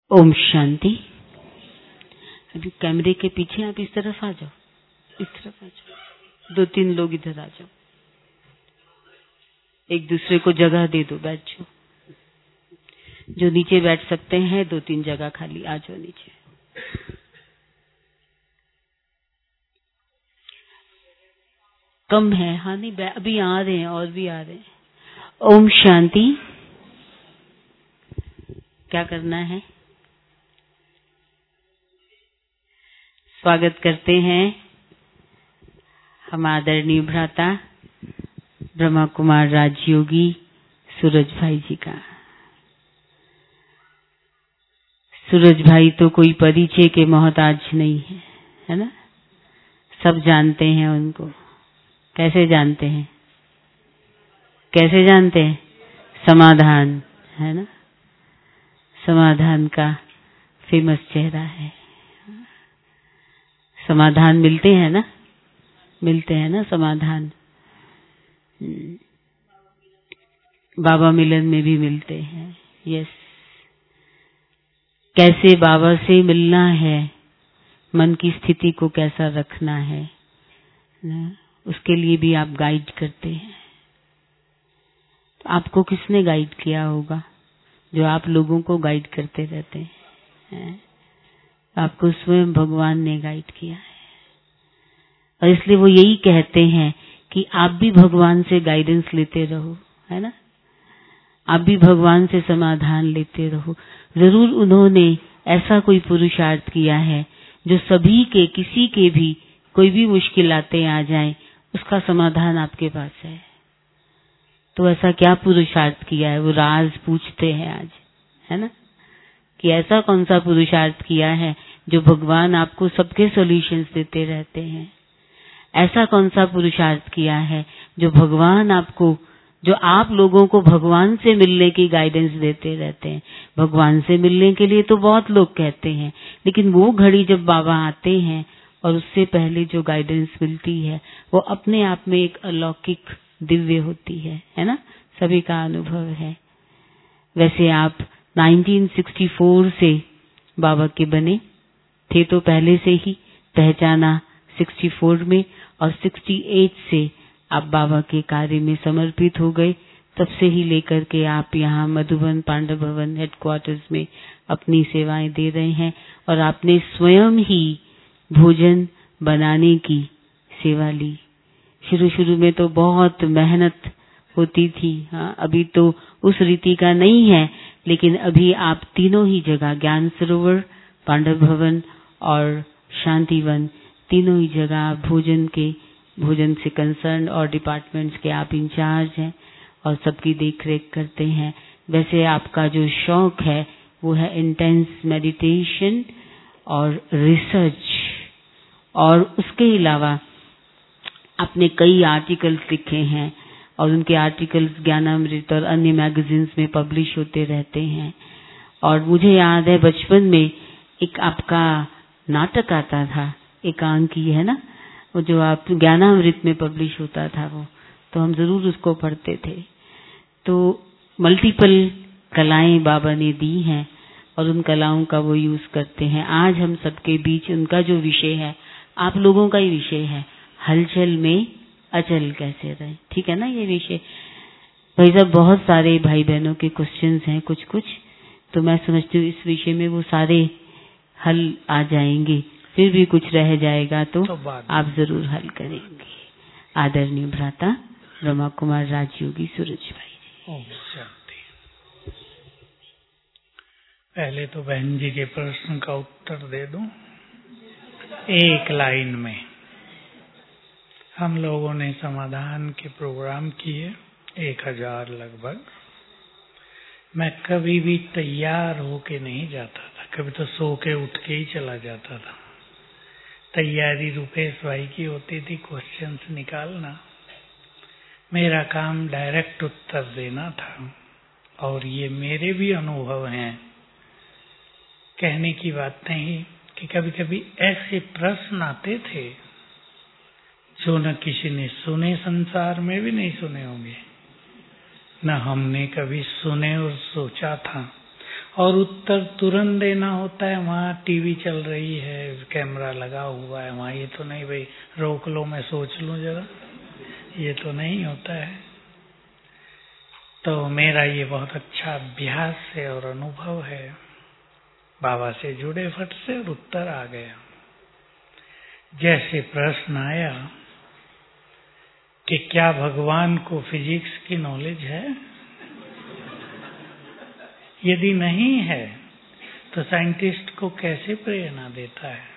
ओम शांति। अभी कैमरे के पीछे आप इस तरफ आ जाओ, इस तरफ आ जाओ, 2-3 लोग इधर आ जाओ, एक दूसरे को जगह दे दो, बैठ जाओ। जो नीचे बैठ सकते हैं 2-3 जगह खाली, आ जाओ नीचे। कम है, हाँ नहीं अभी आ रहे हैं, और भी आ रहे हैं। ओम शांति। क्या करना है? स्वागत करते हैं हम आदरणीय भ्राता ब्रह्मा कुमार राजयोगी सूरज भाई जी का। सूरज भाई तो कोई परिचय के मोहताज नहीं है, है ना? सब जानते हैं उनको। कैसे जानते हैं? कैसे जानते हैं? समाधान, है ना? समाधान का फेमस चेहरा है। समाधान मिलते हैं ना? मिलते हैं ना समाधान। बाबा मिलन में भी मिलते हैं। यस। कैसे बाबा से मिलना है, मन की स्थिति को कैसा रखना है, उसके लिए भी आप गाइड करते हैं। तो आपको किसने गाइड किया होगा? जो आप लोगों को गाइड करते रहते हैं, आपको स्वयं भगवान ने गाइड किया है। और इसलिए वो यही कहते हैं कि आप भी भगवान से गाइडेंस लेते रहो, है ना? आप भी भगवान से समाधान लेते रहो। जरूर उन्होंने ऐसा कोई पुरुषार्थ किया है जो सभी के, किसी के भी कोई भी मुश्किलातें आ जाएं, उसका समाधान आपके पास है। तो ऐसा क्या पुरुषार्थ किया है? वो राज पूछते हैं आज, है ना? कि ऐसा कौन सा पुरुषार्थ किया है जो भगवान आपको सबके सॉल्यूशंस देते रहते हैं? ऐसा कौन सा पुरुषार्थ किया है जो भगवान आपको, जो आप लोगों को भगवान से मिलने की गाइडेंस देते रहते हैं? भगवान से मिलने के लिए तो बहुत लोग कहते हैं, लेकिन वो घड़ी जब बाबा आते हैं और उससे पहले जो गाइडेंस मिलती है वो अपने आप में एक अलौकिक दिव्य होती है ना? सभी का अनुभव है। वैसे आप 1964 से बाबा के बने थे, तो पहले से ही पहचाना 64 में, और 68 से आप बाबा के कार्य में समर्पित हो गए। तब से ही लेकर के आप यहाँ मधुबन पांडव भवन हेडक्वार्टर्स में अपनी सेवाएं दे रहे हैं। और आपने स्वयं ही भोजन बनाने की सेवा ली। शुरू में तो बहुत मेहनत होती थी, हाँ, अभी तो उस रीति का नहीं है, लेकिन अभी आप तीनों ही जगह, ज्ञान सरोवर, पांडव भवन और शांतिवन, तीनों ही जगह भोजन से कंसर्न और डिपार्टमेंट्स के आप इंचार्ज हैं और सबकी देखरेख करते हैं। वैसे आपका जो शौक है वो है इंटेंस मेडिटेशन और रिसर्च, और उसके अलावा आपने कई आर्टिकल्स लिखे हैं और उनके आर्टिकल्स ज्ञानामृत और अन्य मैगजीन्स में पब्लिश होते रहते हैं। और मुझे याद है बचपन में एक आपका नाटक आता था, एकांकी, है ना? वो जो आप ज्ञानामृत में पब्लिश होता था, वो तो हम जरूर उसको पढ़ते थे। तो मल्टीपल कलाएं बाबा ने दी हैं और उन कलाओं का वो यूज करते हैं। आज हम सबके बीच उनका जो विषय है, आप लोगों का ही विषय है, हलचल में अचल कैसे रहे। ठीक है ना? ये विषय भाई साहब, बहुत सारे भाई बहनों के क्वेश्चंस हैं कुछ, तो मैं समझती हूँ इस विषय में वो सारे हल आ जाएंगे। फिर भी कुछ रह जाएगा तो आप जरूर हल करेंगे। आदरणीय भ्राता ब्रह्मा कुमार राजयोगी सूरज भाई जी। ओम शांति। पहले तो बहन जी के प्रश्न का उत्तर दे दूं एक लाइन में। हम लोगों ने समाधान के प्रोग्राम किए 1000 लगभग। मैं कभी भी तैयार होके नहीं जाता था, कभी तो सो के उठ के ही चला जाता था। तैयारी रुपेश भाई की होती थी, क्वेश्चंस निकालना। मेरा काम डायरेक्ट उत्तर देना था। और ये मेरे भी अनुभव हैं, कहने की बात नहीं, कि कभी कभी ऐसे प्रश्न आते थे जो न किसी ने सुने, संसार में भी नहीं सुने होंगे, न हमने कभी सुने और सोचा था। और उत्तर तुरंत देना होता है। वहाँ टीवी चल रही है, कैमरा लगा हुआ है, वहाँ ये तो नहीं भाई रोक लो मैं सोच लूं जरा, ये तो नहीं होता है। तो मेरा ये बहुत अच्छा अभ्यास है और अनुभव है। बाबा से जुड़े फट से और उत्तर आ गया। जैसे प्रश्न आया कि क्या भगवान को फिजिक्स की नॉलेज है? यदि नहीं है तो साइंटिस्ट को कैसे प्रेरणा देता है?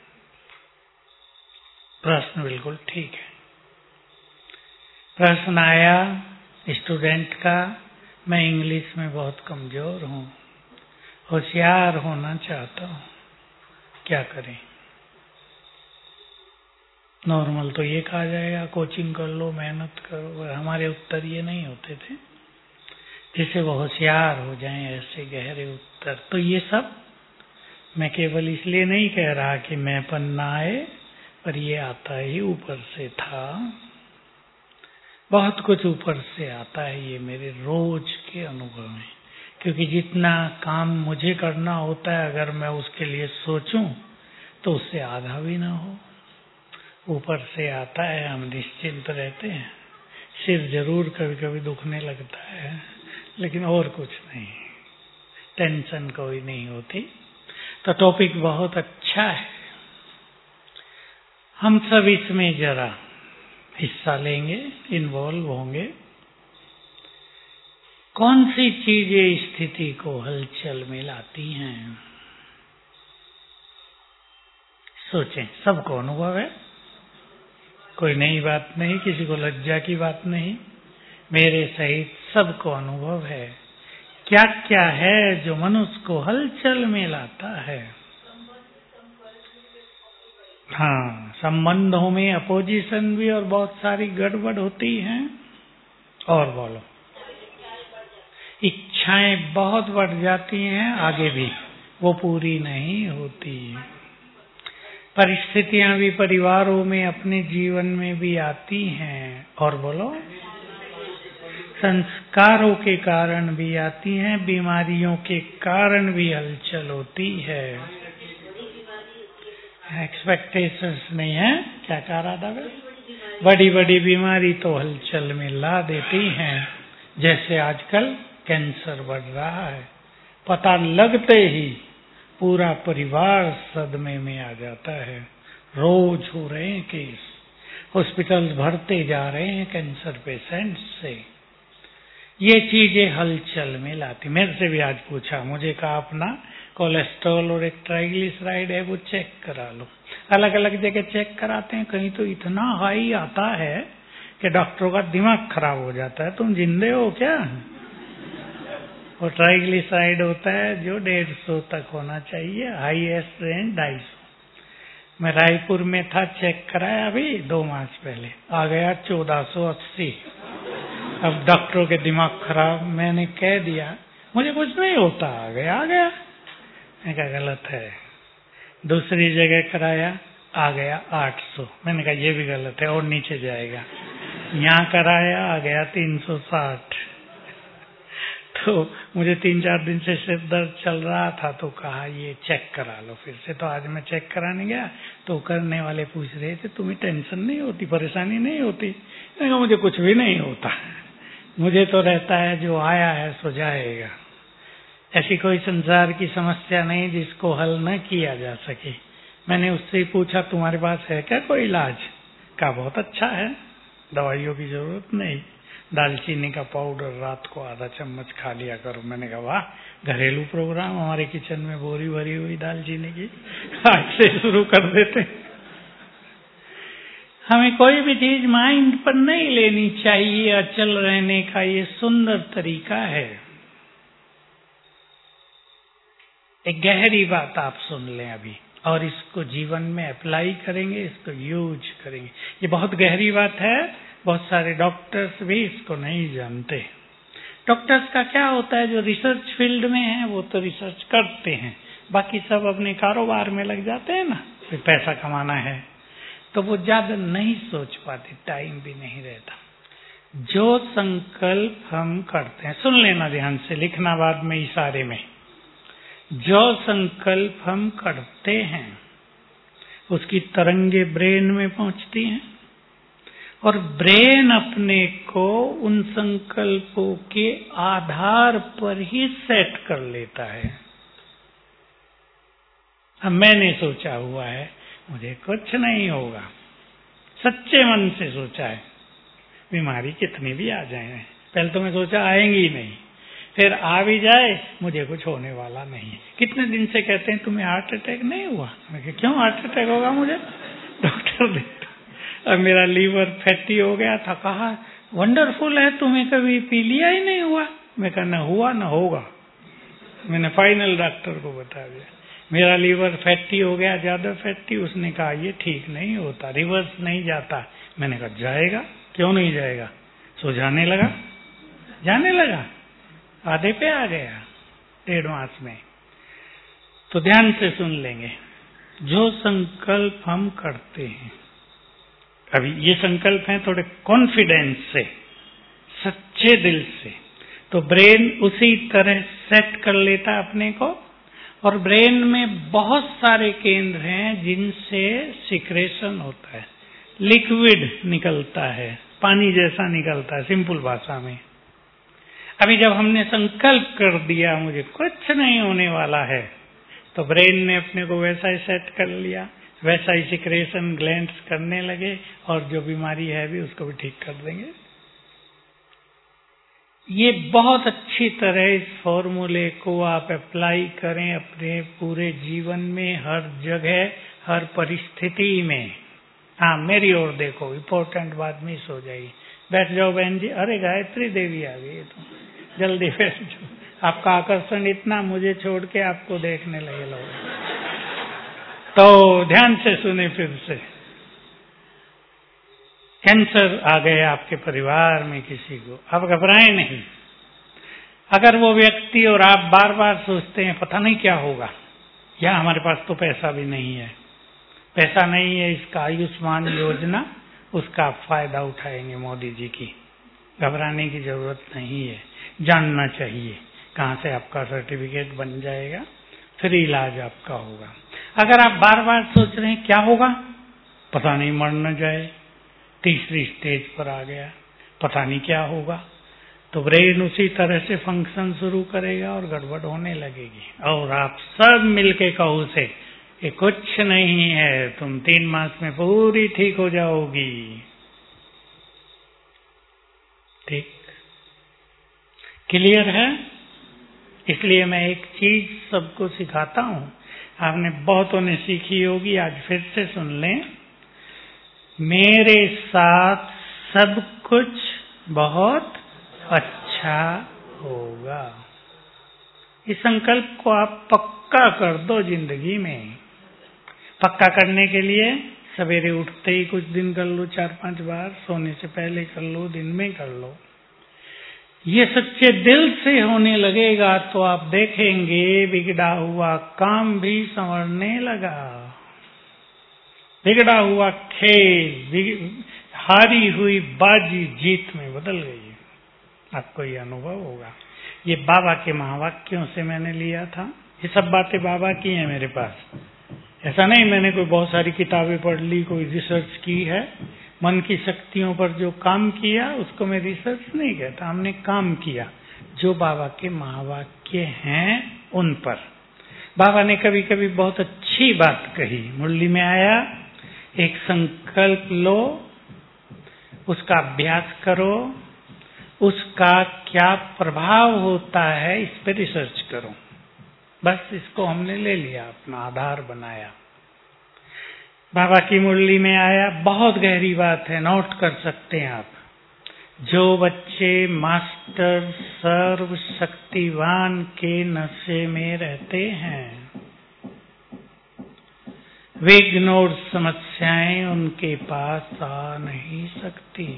प्रश्न बिल्कुल ठीक है। प्रश्न आया स्टूडेंट का, मैं इंग्लिश में बहुत कमजोर हूँ, होशियार होना चाहता हूँ, क्या करें? नॉर्मल तो ये कहा जाएगा कोचिंग कर लो, मेहनत करो। हमारे उत्तर ये नहीं होते थे जिससे वो होशियार हो जाएं, ऐसे गहरे उत्तर। तो ये सब मैं केवल इसलिए नहीं कह रहा कि मैं पन्ना आए, पर ये आता ही ऊपर से था। बहुत कुछ ऊपर से आता है, ये मेरे रोज के अनुभव में। क्योंकि जितना काम मुझे करना होता है, अगर मैं उसके लिए सोचूं तो उससे आधा भी ना हो। ऊपर से आता है, हम निश्चिंत रहते हैं। सिर जरूर कभी कभी दुखने लगता है, लेकिन और कुछ नहीं, टेंशन कोई नहीं होती। तो टॉपिक बहुत अच्छा है, हम सब इसमें जरा हिस्सा लेंगे, इन्वॉल्व होंगे। कौन सी चीजें स्थिति को हलचल में लाती हैं? सोचें, सबको अनुभव है, कोई नई बात नहीं, किसी को लज्जा की बात नहीं, मेरे सहित सबको अनुभव है। क्या क्या है जो मनुष्य को हलचल में लाता है? हाँ, संबंधों में अपोजिशन भी और बहुत सारी गड़बड़ होती है। और बोलो, इच्छाएं बहुत बढ़ जाती हैं, आगे भी वो पूरी नहीं होती। परिस्थितियां भी परिवारों में, अपने जीवन में भी आती हैं। और बोलो, संस्कारों के कारण भी आती हैं, बीमारियों के कारण भी हलचल होती है। एक्सपेक्टेशंस नहीं है, क्या कह रहा था? बड़ी बड़ी बीमारी तो हलचल में ला देती हैं। जैसे आजकल कैंसर बढ़ रहा है, पता लगते ही पूरा परिवार सदमे में आ जाता है। रोज हो रहे हैं केस, हॉस्पिटल भरते जा रहे हैं कैंसर पेशेंट से। ये चीजें हलचल में लाती। मेरे से भी आज पूछा, मुझे कहा अपना कोलेस्ट्रॉल और एक ट्राइग्लिसराइड है वो चेक करा लो। अलग अलग जगह चेक कराते हैं, कहीं तो इतना हाई आता है कि डॉक्टरों का दिमाग खराब हो जाता है, तुम जिंदे हो क्या? और ट्राइग्लिसराइड होता है जो 150 तक होना चाहिए, हाईएस्ट रेंज 250। मैं रायपुर में था, चेक कराया अभी 2 मास पहले, आ गया 1480। अब डॉक्टरों के दिमाग खराब, मैंने कह दिया मुझे कुछ नहीं होता, आ गया। मैंने कहा गलत है। दूसरी जगह कराया, आ गया 800। मैंने कहा ये भी गलत है और नीचे जाएगा। यहाँ कराया, आ गया 360। तो मुझे 3-4 दिन से सिर दर्द चल रहा था, तो कहा ये चेक करा लो फिर से। तो आज मैं चेक कराने गया तो करने वाले पूछ रहे थे तुम्हें टेंशन नहीं होती, परेशानी नहीं होती? मैंने कहा मुझे कुछ भी नहीं होता, मुझे तो रहता है जो आया है सो जाएगा। ऐसी कोई संसार की समस्या नहीं जिसको हल न किया जा सके। मैंने उससे पूछा तुम्हारे पास है क्या कोई इलाज? कहा बहुत अच्छा है, दवाइयों की जरूरत नहीं, दालचीनी का पाउडर रात को आधा चम्मच खा लिया करो। मैंने कहा वाह, घरेलू प्रोग्राम, हमारे किचन में बोरी भरी हुई दालचीनी की, आज से शुरू कर देते। हमें कोई भी चीज माइंड पर नहीं लेनी चाहिए, अचल रहने का ये सुंदर तरीका है। एक गहरी बात आप सुन लें अभी, और इसको जीवन में अप्लाई करेंगे, इसको यूज करेंगे। ये बहुत गहरी बात है, बहुत सारे डॉक्टर्स भी इसको नहीं जानते। डॉक्टर्स का क्या होता है, जो रिसर्च फील्ड में है वो तो रिसर्च करते हैं, बाकी सब अपने कारोबार में लग जाते हैं ना, फिर पैसा कमाना है तो वो ज्यादा नहीं सोच पाते, टाइम भी नहीं रहता। जो संकल्प हम करते हैं, सुन लेना ध्यान से, लिखना बाद में इशारे में, जो संकल्प हम करते हैं उसकी तरंगे ब्रेन में पहुंचती हैं और ब्रेन अपने को उन संकल्पों के आधार पर ही सेट कर लेता है। अब मैंने सोचा हुआ है मुझे कुछ नहीं होगा, सच्चे मन से सोचा है, बीमारी कितनी भी आ जाए, पहले तो मैं सोचा आएंगी ही नहीं, फिर आ भी जाए मुझे कुछ होने वाला नहीं है। कितने दिन से कहते हैं तुम्हें हार्ट अटैक नहीं हुआ, मैं कहा क्यों हार्ट अटैक होगा मुझे, डॉक्टर देखता, अब मेरा लीवर फैटी हो गया था, कहा वंडरफुल है तुम्हें कभी पी लिया ही नहीं हुआ, मैं कहा न हुआ न होगा, मैंने फाइनल डॉक्टर को बता दिया मेरा लीवर फैटी हो गया, ज्यादा फैटी, उसने कहा ये ठीक नहीं होता, रिवर्स नहीं जाता, मैंने कहा जाएगा, क्यों नहीं जाएगा, सो जाने लगा, आधे पे आ गया 1.5 मास में। तो ध्यान से सुन लेंगे, जो संकल्प हम करते हैं, अभी ये संकल्प हैं थोड़े कॉन्फिडेंस से, सच्चे दिल से, तो ब्रेन उसी तरह सेट कर लेता अपने को, और ब्रेन में बहुत सारे केंद्र हैं जिनसे सिक्रेशन होता है, लिक्विड निकलता है, पानी जैसा निकलता है सिंपल भाषा में। अभी जब हमने संकल्प कर दिया मुझे कुछ नहीं होने वाला है, तो ब्रेन ने अपने को वैसा ही सेट कर लिया, वैसा ही सिक्रेशन ग्लैंड्स करने लगे और जो बीमारी है भी उसको भी ठीक कर देंगे। ये बहुत अच्छी तरह इस फॉर्मूले को आप अप्लाई करें अपने पूरे जीवन में, हर जगह, हर परिस्थिति में। हाँ, मेरी ओर देखो, इम्पोर्टेंट बात मिस हो जाएगी। बैठ जाओ बहन जी, अरे गायत्री देवी आ गई, तो जल्दी बैठ जाओ, आपका आकर्षण इतना मुझे छोड़ के आपको देखने लगे लोग। तो ध्यान से सुने फिर से, कैंसर आ गए आपके परिवार में किसी को, आप घबराएं नहीं। अगर वो व्यक्ति और आप बार बार सोचते हैं पता नहीं क्या होगा, या हमारे पास तो पैसा भी नहीं है, पैसा नहीं है, इसका आयुष्मान योजना, उसका आप फायदा उठाएंगे मोदी जी की, घबराने की जरूरत नहीं है। जानना चाहिए कहाँ से आपका सर्टिफिकेट बन जाएगा, फ्री इलाज आपका होगा। अगर आप बार बार सोच रहे हैं क्या होगा, पता नहीं मर न जाए, तीसरी स्टेज पर आ गया, पता नहीं क्या होगा, तो ब्रेन उसी तरह से फंक्शन शुरू करेगा और गड़बड़ होने लगेगी। और आप सब मिलके कहो से कि कुछ नहीं है, तुम 3 मास में पूरी ठीक हो जाओगी। ठीक, क्लियर है? इसलिए मैं एक चीज सबको सिखाता हूं, आपने बहुतों ने सीखी होगी, आज फिर से सुन लें। मेरे साथ सब कुछ बहुत अच्छा होगा। इस संकल्प को आप पक्का कर दो जिंदगी में। पक्का करने के लिए सवेरे उठते ही कुछ दिन कर लो, 4-5 बार, सोने से पहले कर लो, दिन में कर लो। ये सच्चे दिल से होने लगेगा तो आप देखेंगे बिगड़ा हुआ काम भी संवरने लगा, बिगड़ा हुआ खेल, हारी हुई बाजी जीत में बदल गई। आपको ये अनुभव होगा। ये बाबा के महावाक्यों से मैंने लिया था, ये सब बातें बाबा की हैं मेरे पास। ऐसा नहीं मैंने कोई बहुत सारी किताबें पढ़ ली, कोई रिसर्च की है। मन की शक्तियों पर जो काम किया उसको मैं रिसर्च नहीं कहता, हमने काम किया जो बाबा के महावाक्य हैं उन पर। बाबा ने कभी कभी बहुत अच्छी बात कही, मुरली में आया, एक संकल्प लो, उसका अभ्यास करो, उसका क्या प्रभाव होता है इस पर रिसर्च करो। बस इसको हमने ले लिया, अपना आधार बनाया। बाबा की मुरली में आया, बहुत गहरी बात है, नोट कर सकते हैं आप। जो बच्चे मास्टर सर्व शक्तिवान के नशे में रहते हैं, विघ्न और समस्याएं उनके पास आ नहीं सकती।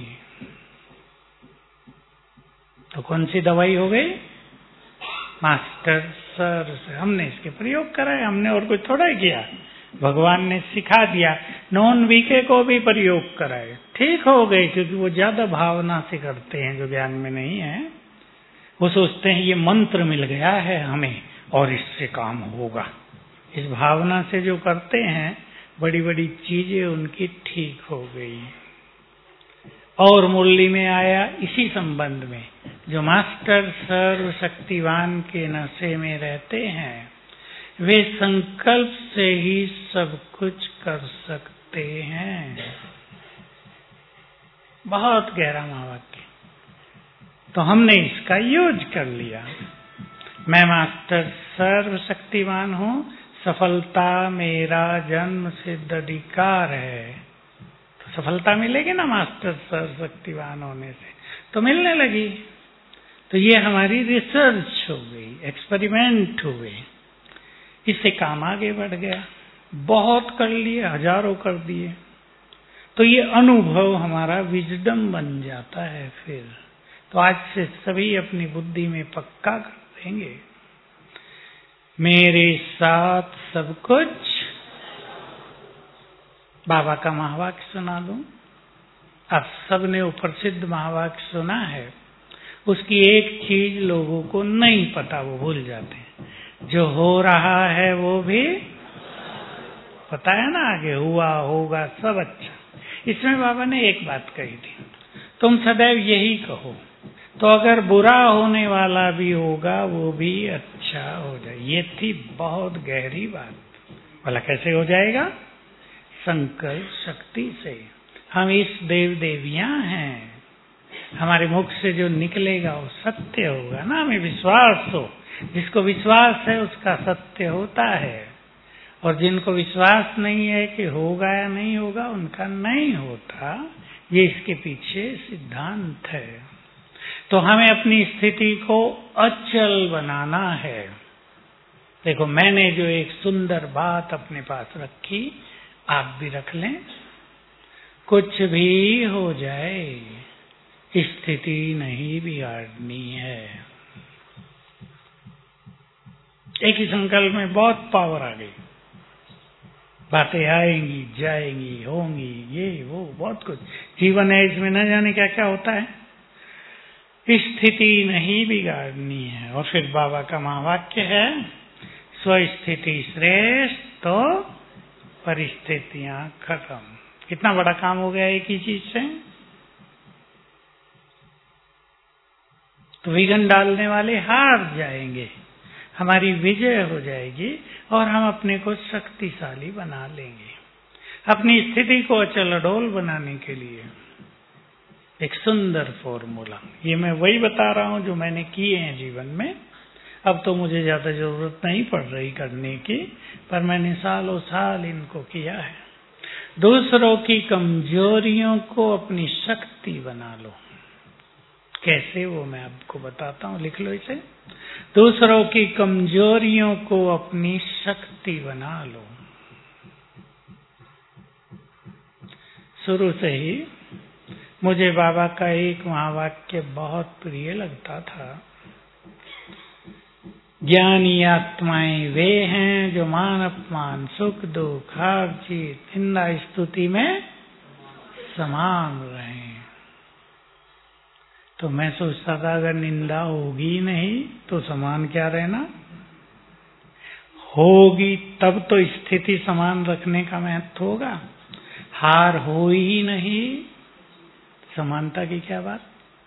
तो कौन सी दवाई हो गई? मास्टर सर से हमने इसके प्रयोग कराए, हमने और कुछ थोड़ा ही किया, भगवान ने सिखा दिया। नॉन वीके को भी प्रयोग कराए, ठीक हो गए, क्योंकि वो ज्यादा भावना से करते हैं जो ज्ञान में नहीं है। वो सोचते हैं ये मंत्र मिल गया है हमें, और इससे काम होगा। इस भावना से जो करते हैं बड़ी बड़ी चीजें उनकी ठीक हो गई। और मुरली में आया इसी संबंध में, जो मास्टर सर्वशक्तिवान के नशे में रहते हैं वे संकल्प से ही सब कुछ कर सकते हैं। बहुत गहरा महावाक्य। तो हमने इसका यूज कर लिया। मैं मास्टर सर्वशक्तिवान हूं, सफलता मेरा जन्म सिद्ध अधिकार है। तो सफलता मिलेगी ना मास्टर सर्वशक्तिवान होने से, तो मिलने लगी। तो ये हमारी रिसर्च हो गई, एक्सपेरिमेंट हुए, इससे काम आगे बढ़ गया। बहुत कर लिए, हजारों कर दिए, तो ये अनुभव हमारा विजडम बन जाता है। फिर तो आज से सभी अपनी बुद्धि में पक्का कर देंगे, मेरे साथ सब कुछ। बाबा का महावाक्य सुना दूं? आप सबने वो प्रसिद्ध महावाक्य सुना है। उसकी एक चीज लोगों को नहीं पता, वो भूल जाते हैं, जो हो रहा है वो भी पता है ना, आगे हुआ होगा सब अच्छा। इसमें बाबा ने एक बात कही थी, तुम सदैव यही कहो, तो अगर बुरा होने वाला भी होगा वो भी अच्छा हो जाए। ये थी बहुत गहरी बात। भला कैसे हो जाएगा? संकल्प शक्ति से। हम इस देव देवियां हैं, हमारे मुख से जो निकलेगा वो सत्य होगा ना, हमें विश्वास हो। जिसको विश्वास है उसका सत्य होता है, और जिनको विश्वास नहीं है कि होगा या नहीं होगा उनका नहीं होता। ये इसके पीछे सिद्धांत है। तो हमें अपनी स्थिति को अचल बनाना है। देखो, मैंने जो एक सुंदर बात अपने पास रखी, आप भी रख लें। कुछ भी हो जाए, स्थिति नहीं बिगाड़नी है। एक ही संकल्प में बहुत पावर आ गई। बातें आएंगी, जाएंगी, होंगी, ये वो बहुत कुछ। जीवन है, इसमें न जाने क्या क्या होता है। स्थिति नहीं बिगाड़नी है। और फिर बाबा का महावाक्य है, स्वस्थिति श्रेष्ठ तो परिस्थितियां खत्म। कितना बड़ा काम हो गया एक ही चीज से। तो विघ्न डालने वाले हार जाएंगे, हमारी विजय हो जाएगी और हम अपने को शक्तिशाली बना लेंगे। अपनी स्थिति को अचल अडोल बनाने के लिए एक सुंदर फॉर्मूला, ये मैं वही बता रहा हूं जो मैंने किए हैं जीवन में। अब तो मुझे ज्यादा जरूरत नहीं पड़ रही करने की, पर मैंने सालों साल इनको किया है। दूसरों की कमजोरियों को अपनी शक्ति बना लो। कैसे, वो मैं आपको बताता हूं, लिख लो इसे। दूसरों की कमजोरियों को अपनी शक्ति बना लो। शुरू से ही मुझे बाबा का एक महावाक्य बहुत प्रिय लगता था, ज्ञानी आत्माएं वे हैं जो मान अपमान सुख दुख हार जीत निंदा स्तुति में समान रहे। तो मैं सोचता था अगर निंदा होगी नहीं तो समान क्या रहना, होगी तब तो स्थिति समान रखने का महत्व होगा। हार हो ही नहीं, समानता की क्या बात।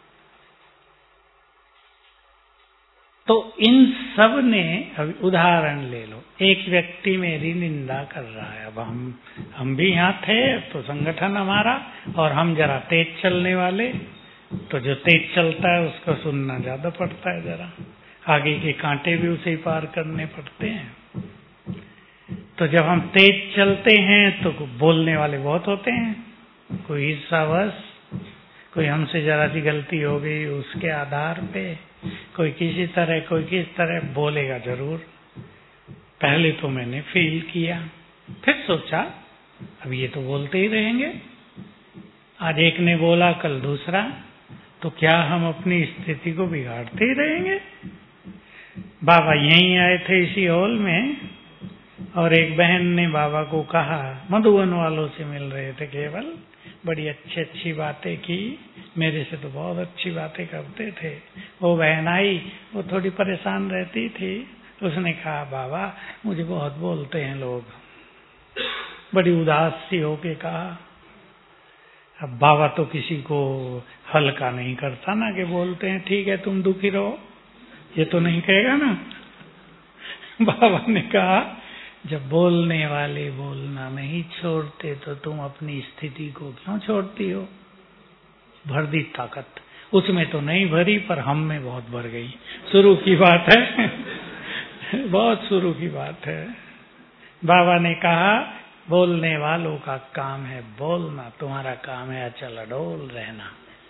तो इन सब ने, अभी उदाहरण ले लो, एक व्यक्ति मेरी निंदा कर रहा है। अब हम भी यहाँ थे तो संगठन हमारा, और हम जरा तेज चलने वाले, तो जो तेज चलता है उसको सुनना ज्यादा पड़ता है, जरा आगे के कांटे भी उसे ही पार करने पड़ते हैं। तो जब हम तेज चलते हैं तो बोलने वाले बहुत होते हैं, कोई ईर्ष्यावश, कोई हमसे जरा सी गलती हो गई उसके आधार पे, कोई किसी तरह, कोई किस तरह बोलेगा जरूर। पहले तो मैंने फील किया, फिर सोचा अब ये तो बोलते ही रहेंगे। आज एक ने बोला, कल दूसरा, तो क्या हम अपनी स्थिति को बिगाड़ते ही रहेंगे। बाबा यहीं आए थे इसी हॉल में, और एक बहन ने बाबा को कहा, मधुबन वालों से मिल रहे थे केवल, बड़ी अच्छी अच्छी बातें की, मेरे से तो बहुत अच्छी बातें करते थे। वो बहन आई, वो थोड़ी परेशान रहती थी, उसने कहा बाबा मुझे बहुत बोलते हैं लोग, बड़ी उदास सी होके कहा। अब बाबा तो किसी को हल्का नहीं करता ना कि बोलते हैं ठीक है तुम दुखी रहो, ये तो नहीं कहेगा ना। बाबा ने कहा जब बोलने वाले बोलना नहीं छोड़ते तो तुम अपनी स्थिति को क्यों छोड़ती हो? भर दी ताकत, उसमें तो नहीं भरी पर हम में बहुत भर गई। शुरू की बात है बहुत शुरू की बात है। बाबा ने कहा बोलने वालों का काम है बोलना, तुम्हारा काम है अचल अडोल रहना।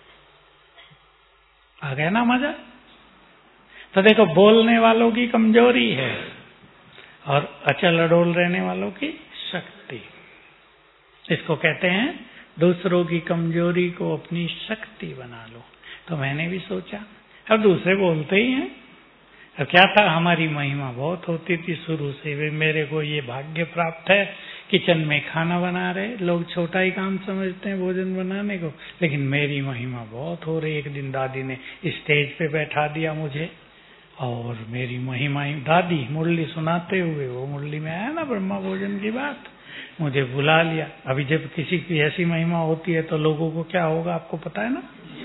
आ गया ना मजा? तो देखो बोलने वालों की कमजोरी है और अचल अडोल रहने वालों की शक्ति। इसको कहते हैं दूसरों की कमजोरी को अपनी शक्ति बना लो। तो मैंने भी सोचा अब दूसरे बोलते ही हैं, अब क्या था, हमारी महिमा बहुत होती थी शुरू से। वे मेरे को ये भाग्य प्राप्त है किचन में खाना बना रहे, लोग छोटा ही काम समझते हैं भोजन बनाने को, लेकिन मेरी महिमा बहुत हो रही। एक दिन दादी ने स्टेज पे बैठा दिया मुझे और मेरी महिमा ही दादी मुरली सुनाते हुए, वो मुरली में आया ना ब्रह्मा भोजन की बात, मुझे बुला लिया। अभी जब किसी की ऐसी महिमा होती है तो लोगों को क्या होगा आपको पता है ना,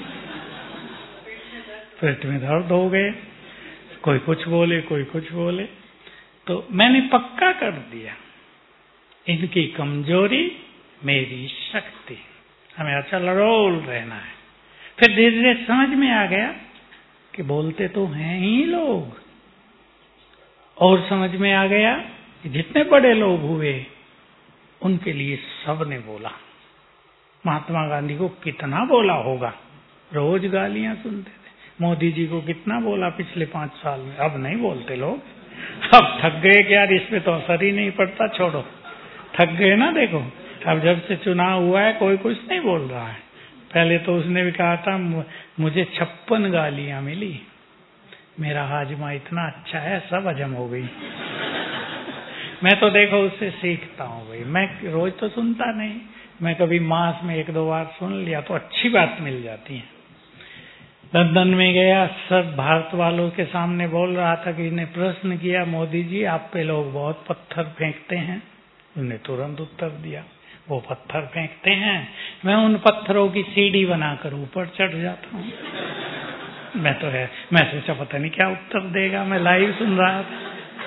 पेट में दर्द हो गए, कोई कुछ बोले कोई कुछ बोले। तो मैंने पक्का कर दिया इनकी कमजोरी मेरी शक्ति, हमें अचल अडोल रहना है। फिर धीरे धीरे समझ में आ गया कि बोलते तो हैं ही लोग, और समझ में आ गया कि जितने बड़े लोग हुए उनके लिए सब ने बोला। महात्मा गांधी को कितना बोला होगा, रोज गालियां सुनते थे। मोदी जी को कितना बोला पिछले 5 साल में, अब नहीं बोलते लोग, अब थक गए कि यार इस पे तो असर ही नहीं पड़ता, छोड़ो, थक गए ना। देखो अब जब से चुनाव हुआ है कोई कुछ नहीं बोल रहा है। पहले तो उसने भी कहा था मुझे 56 गालियां मिली, मेरा हाजमा इतना अच्छा है सब हजम हो गई। मैं तो देखो उससे सीखता हूँ भाई, मैं रोज तो सुनता नहीं, मैं कभी मास में 1-2 बार सुन लिया तो अच्छी बात मिल जाती है। लंदन में गया, सब भारत वालों के सामने बोल रहा था कि इन्हें प्रश्न किया मोदी जी आप पे लोग बहुत पत्थर फेंकते हैं, उन्हें तुरंत उत्तर दिया वो पत्थर फेंकते हैं, मैं उन पत्थरों की सीढ़ी बनाकर ऊपर चढ़ जाता हूँ। मैं तो है, मैं सोचा पता नहीं क्या उत्तर देगा, मैं लाइव सुन रहा था।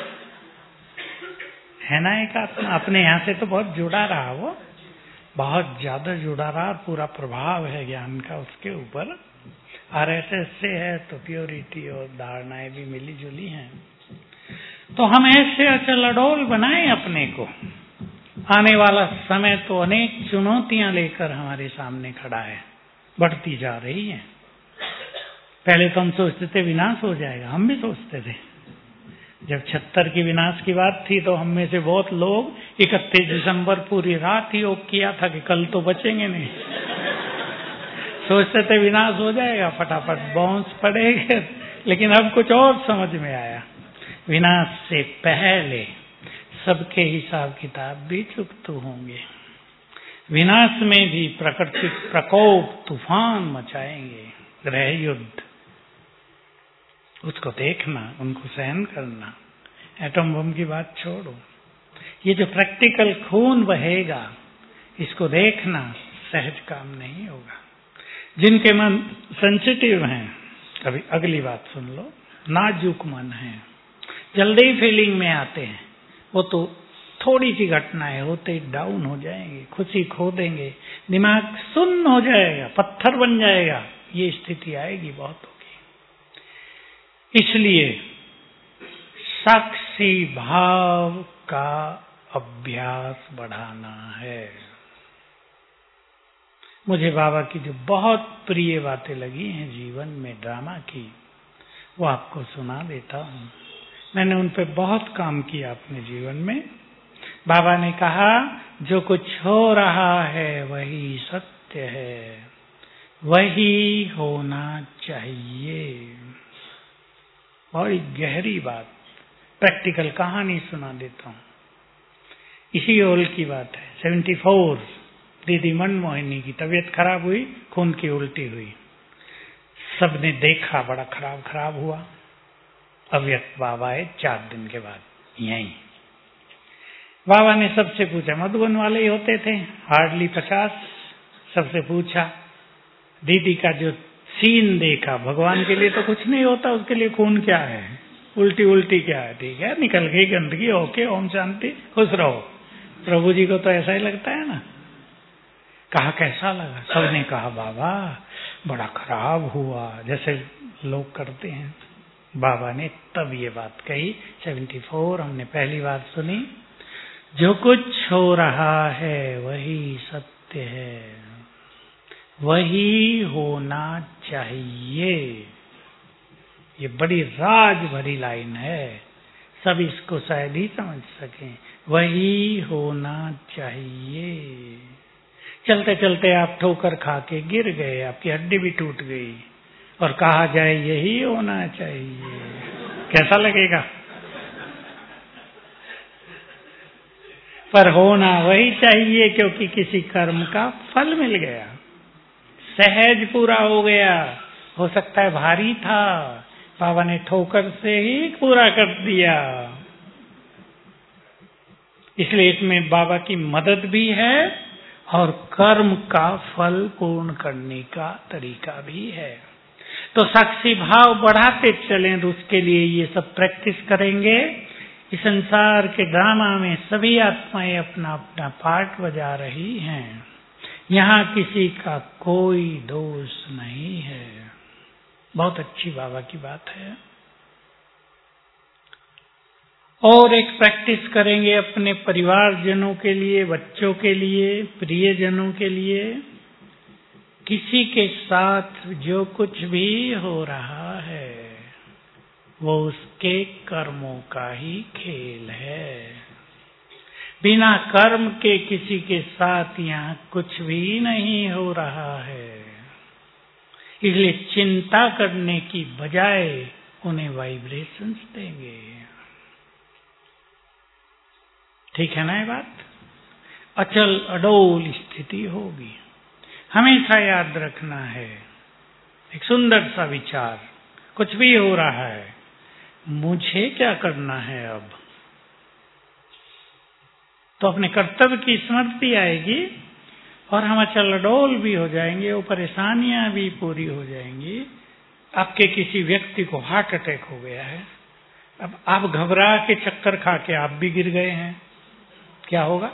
है ना एक आत्मा अपने यहाँ से तो बहुत जुड़ा रहा, वो बहुत ज्यादा जुड़ा रहा, पूरा प्रभाव है ज्ञान का उसके ऊपर। RSS से है तो प्योरिटी और धारणाएं भी मिली जुली हैं। तो हम ऐसे अचल अडोल बनाएं अपने को। आने वाला समय तो अनेक चुनौतियां लेकर हमारे सामने खड़ा है, बढ़ती जा रही है। पहले तो हम सोचते थे विनाश हो जाएगा, हम भी सोचते थे। जब 76 की विनाश की बात थी तो हम में से बहुत लोग 31 दिसंबर पूरी रात ही योग किया था कि कल तो बचेंगे नहीं। सोचते थे विनाश हो जाएगा, फटाफट बाउंस पड़ेगा, लेकिन अब कुछ और समझ में आया। विनाश से पहले सबके हिसाब किताब भी चुकत होंगे। विनाश में भी प्रकृति प्रकोप तूफान मचाएंगे, ग्रह युद्ध, उसको देखना, उनको सहन करना। एटम बम की बात छोड़ो, ये जो प्रैक्टिकल खून बहेगा इसको देखना सहज काम नहीं होगा। जिनके मन सेंसिटिव हैं, कभी अगली बात सुन लो, नाजुक मन है, जल्दी फीलिंग में आते हैं, वो तो थोड़ी सी घटनाएं होते ही डाउन हो जाएंगे, खुशी खो देंगे, दिमाग सुन्न हो जाएगा, पत्थर बन जाएगा, ये स्थिति आएगी, बहुत होगी। इसलिए साक्षी भाव का अभ्यास बढ़ाना है। मुझे बाबा की जो बहुत प्रिय बातें लगी हैं जीवन में ड्रामा की, वो आपको सुना देता हूँ। मैंने उन पे बहुत काम किया अपने जीवन में। बाबा ने कहा जो कुछ हो रहा है वही सत्य है, वही होना चाहिए। बड़ी गहरी बात, प्रैक्टिकल कहानी सुना देता हूँ। इसी ओल की बात है, 74, दीदी मनमोहिनी की तबीयत खराब हुई, खून की उल्टी हुई, सबने देखा, बड़ा खराब हुआ। अव्यक्त बाबा आए 4 दिन के बाद यहीं। बाबा ने सबसे पूछा, मधुबन वाले ही होते थे, हार्डली 50। सबसे पूछा, दीदी का जो सीन देखा, भगवान के लिए तो कुछ नहीं होता, उसके लिए खून क्या है, उल्टी उल्टी क्या है, ठीक है निकल गई गंदगी, ओके ओम शांति, खुश रहो। प्रभु जी को तो ऐसा ही लगता है ना। कहा कैसा लगा? सबने कहा बाबा बड़ा खराब हुआ, जैसे लोग करते हैं। बाबा ने तब ये बात कही, 74 हमने पहली बार सुनी, जो कुछ हो रहा है वही सत्य है, वही होना चाहिए। ये बड़ी राज भरी लाइन है, सब इसको शायद ही समझ सकें। वही होना चाहिए। चलते चलते आप ठोकर खा के गिर गए, आपकी हड्डी भी टूट गई, और कहा जाए यही होना चाहिए, कैसा लगेगा? पर होना वही चाहिए, क्योंकि किसी कर्म का फल मिल गया, सहज पूरा हो गया। हो सकता है भारी था, बाबा ने ठोकर से ही पूरा कर दिया। इसलिए इसमें बाबा की मदद भी है और कर्म का फल पूर्ण करने का तरीका भी है। तो साक्षी भाव बढ़ाते चलें, तो उसके लिए ये सब प्रैक्टिस करेंगे। इस संसार के ड्रामा में सभी आत्माएं अपना अपना पार्ट बजा रही हैं, यहाँ किसी का कोई दोष नहीं है। बहुत अच्छी बाबा की बात है। और एक प्रैक्टिस करेंगे अपने परिवारजनों के लिए, बच्चों के लिए, प्रियजनों के लिए। किसी के साथ जो कुछ भी हो रहा है वो उसके कर्मों का ही खेल है। बिना कर्म के किसी के साथ यहाँ कुछ भी नहीं हो रहा है। इसलिए चिंता करने की बजाय उन्हें वाइब्रेशंस देंगे। ठीक है ना ये बात? अचल अडोल स्थिति होगी। हमेशा याद रखना है, एक सुंदर सा विचार, कुछ भी हो रहा है, मुझे क्या करना है अब? तो अपने कर्तव्य की स्मृति आएगी और हम अचल अडोल भी हो जाएंगे, वो परेशानियां भी पूरी हो जाएंगी। आपके किसी व्यक्ति को हार्ट अटैक हो गया है, अब आप घबरा के चक्कर खा के आप भी गिर गए हैं, क्या होगा?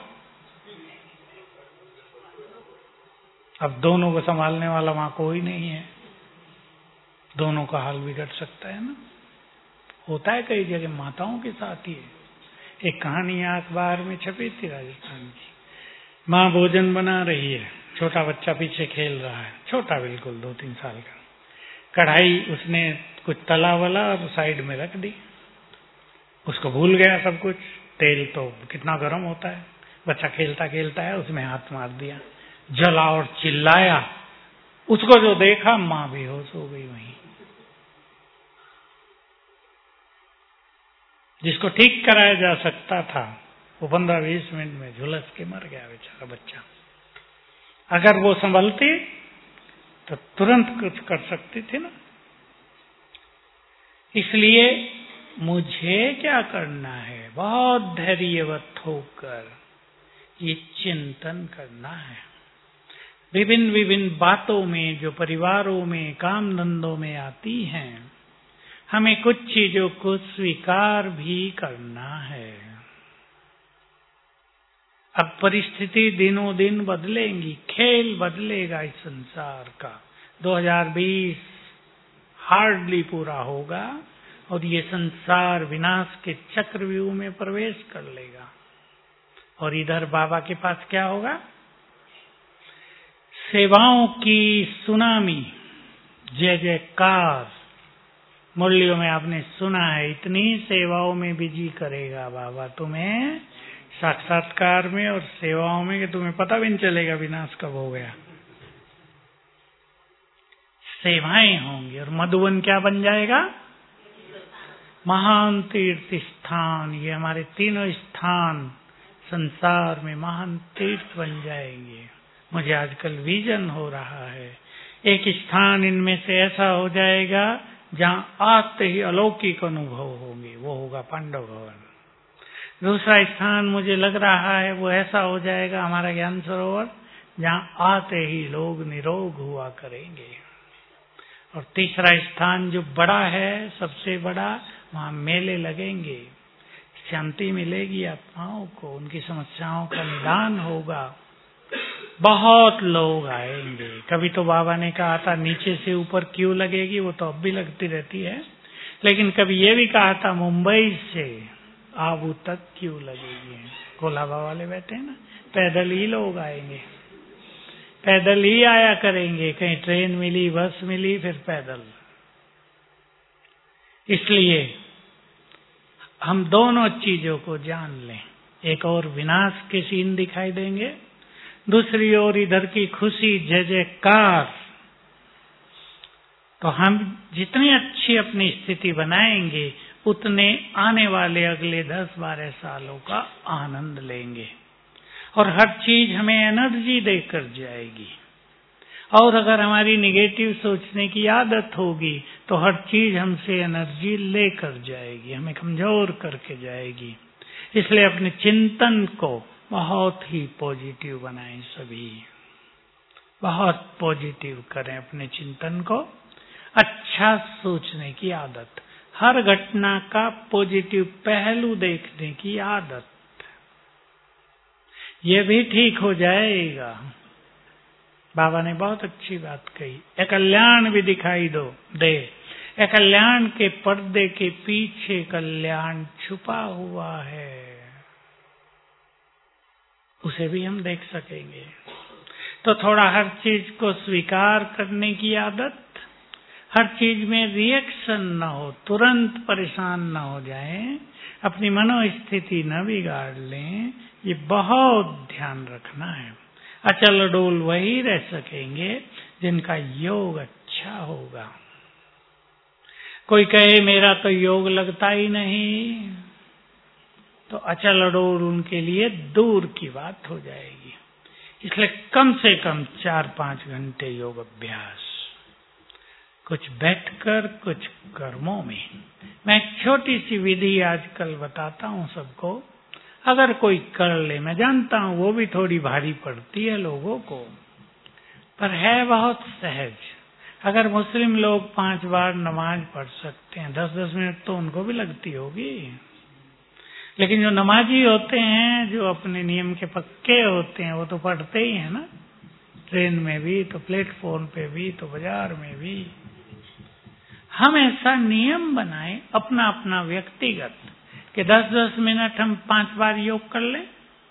अब दोनों को संभालने वाला वहां कोई नहीं है, दोनों का हाल बिगड़ सकता है ना। होता है कई जगह, माताओं के साथ ही है। एक कहानी अखबार में छपी थी राजस्थान की। माँ भोजन बना रही है, छोटा बच्चा पीछे खेल रहा है, छोटा बिल्कुल 2-3 साल का। कढ़ाई उसने कुछ तला वाला और साइड में रख दी, उसको भूल गया सब कुछ। तेल तो कितना गर्म होता है, बच्चा खेलता खेलता है, उसमें हाथ मार दिया, जला और चिल्लाया। उसको जो देखा, माँ बेहोश हो गई वहीं। जिसको ठीक कराया जा सकता था वो 15-20 मिनट में झुलस के मर गया बेचारा बच्चा। अगर वो संभलती तो तुरंत कुछ कर सकती थी ना। इसलिए मुझे क्या करना है, बहुत धैर्यवत होकर ये चिंतन करना है। विभिन्न विभिन्न बातों में जो परिवारों में, काम धंधों में आती हैं, हमें कुछ चीजों को स्वीकार भी करना है। अब परिस्थिति दिनों दिन बदलेंगी, खेल बदलेगा इस संसार का। 2020 हार्डली पूरा होगा और ये संसार विनाश के चक्रव्यूह में प्रवेश कर लेगा। और इधर बाबा के पास क्या होगा? सेवाओं की सुनामी, जय जयकार। मुरलियों में आपने सुना है, इतनी सेवाओं में बिजी करेगा बाबा तुम्हें, साक्षात्कार में और सेवाओं में, कि तुम्हें पता भी नहीं चलेगा विनाश कब हो गया। सेवाएं होंगी और मधुबन क्या बन जाएगा? महान तीर्थ स्थान। ये हमारे तीनों स्थान संसार में महान तीर्थ बन जाएंगे। मुझे आजकल विजन हो रहा है, एक स्थान इनमें से ऐसा हो जाएगा जहाँ आते ही अलौकिक अनुभव होंगे, वो होगा पांडव भवन। दूसरा स्थान मुझे लग रहा है वो ऐसा हो जाएगा हमारा ज्ञान सरोवर, जहाँ आते ही लोग निरोग हुआ करेंगे। और तीसरा स्थान जो बड़ा है, सबसे बड़ा, वहाँ मेले लगेंगे, शांति मिलेगी आत्माओं को, उनकी समस्याओं का निदान होगा, बहुत लोग आएंगे। कभी तो बाबा ने कहा था नीचे से ऊपर क्यों लगेगी, वो तो अब भी लगती रहती है, लेकिन कभी ये भी कहा था मुंबई से आबू तक क्यों लगेगी। कोलाबा वाले बैठे हैं ना, पैदल ही लोग आएंगे, पैदल ही आया करेंगे, कहीं ट्रेन मिली, बस मिली, फिर पैदल। इसलिए हम दोनों चीजों को जान लें, एक और विनाश के सीन दिखाई देंगे, दूसरी ओर इधर की खुशी जय जयकार। तो हम जितनी अच्छी अपनी स्थिति बनाएंगे उतने आने वाले अगले 10-12 सालों का आनंद लेंगे, और हर चीज हमें एनर्जी देकर जाएगी। और अगर हमारी निगेटिव सोचने की आदत होगी तो हर चीज हमसे एनर्जी लेकर जाएगी, हमें कमजोर करके जाएगी। इसलिए अपने चिंतन को बहुत ही पॉजिटिव बनाएं, सभी बहुत पॉजिटिव करें अपने चिंतन को, अच्छा सोचने की आदत, हर घटना का पॉजिटिव पहलू देखने की आदत, ये भी ठीक हो जाएगा। बाबा ने बहुत अच्छी बात कही, एक कल्याण भी दिखाई दे, एक कल्याण के पर्दे के पीछे कल्याण छुपा हुआ है, उसे भी हम देख सकेंगे। तो थोड़ा हर चीज को स्वीकार करने की आदत, हर चीज में रिएक्शन न हो, तुरंत परेशान न हो जाएं, अपनी मनोस्थिति न बिगाड़ लें, ये बहुत ध्यान रखना है। अचल डोल वही रह सकेंगे जिनका योग अच्छा होगा। कोई कहे मेरा तो योग लगता ही नहीं, तो अचल अडोल उनके लिए दूर की बात हो जाएगी। इसलिए कम से कम 4-5 घंटे योग अभ्यास, कुछ बैठकर, कुछ कर्मों में। मैं एक छोटी सी विधि आजकल बताता हूँ सबको, अगर कोई कर ले, मैं जानता हूँ वो भी थोड़ी भारी पड़ती है लोगों को, पर है बहुत सहज। अगर मुस्लिम लोग 5 बार नमाज पढ़ सकते हैं, 10-10 मिनट तो उनको भी लगती होगी, लेकिन जो नमाजी होते हैं, जो अपने नियम के पक्के होते हैं, वो तो पढ़ते ही है ना, ट्रेन में भी, तो प्लेटफॉर्म पे भी, तो बाजार में भी। हम ऐसा नियम बनाएं अपना अपना व्यक्तिगत, कि 10-10 मिनट हम 5 बार योग कर लें,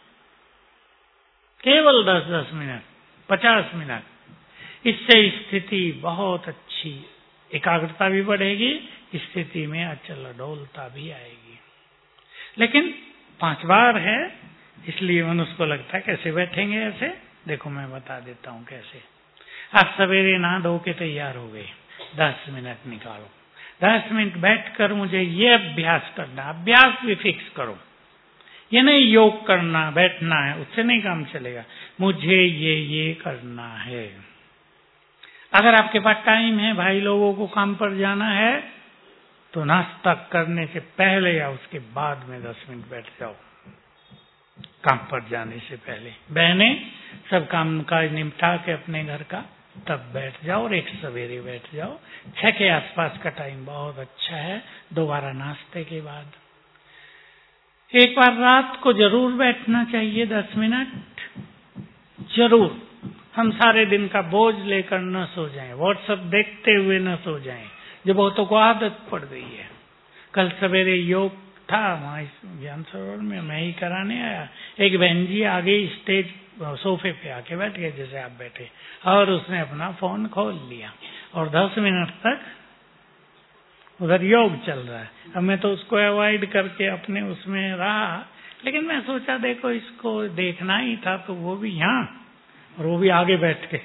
केवल 10-10 मिनट, 50 मिनट। इससे स्थिति बहुत अच्छी, एकाग्रता भी बढ़ेगी, स्थिति में अचल अडोलता भी आएगी। लेकिन 5 बार है, इसलिए मनुष्य को लगता है कैसे बैठेंगे ऐसे। देखो मैं बता देता हूँ कैसे। आप सवेरे नहा धो के तैयार हो गए, 10 मिनट निकालो, 10 मिनट बैठकर मुझे ये अभ्यास करना, अभ्यास भी फिक्स करो, ये नहीं योग करना बैठना है, उससे नहीं काम चलेगा, मुझे ये करना है। अगर आपके पास टाइम है, भाई लोगों को काम पर जाना है, तो नाश्ता करने से पहले या उसके बाद में 10 मिनट बैठ जाओ, काम पर जाने से पहले। बहनें सब काम काज निपटा के अपने घर का, तब बैठ जाओ, और एक सवेरे बैठ जाओ। 6 के आसपास का टाइम बहुत अच्छा है, दोबारा नाश्ते के बाद। एक बार रात को जरूर बैठना चाहिए 10 मिनट, जरूर। हम सारे दिन का बोझ लेकर न सो जाएं, व्हाट्सएप देखते हुए न सो जाएं, जो बहुतों को आदत पड़ गई है। कल सवेरे योग था वहां ज्ञान सरोवर में, मैं ही कराने आया, एक बहन जी आगे स्टेज सोफे पे आके बैठ गए जैसे आप बैठे, और उसने अपना फोन खोल लिया, और 10 मिनट तक उधर योग चल रहा है। अब मैं तो उसको अवॉइड करके अपने उसमें रहा, लेकिन मैं सोचा देखो इसको देखना ही था, तो वो भी यहाँ और वो भी आगे बैठ के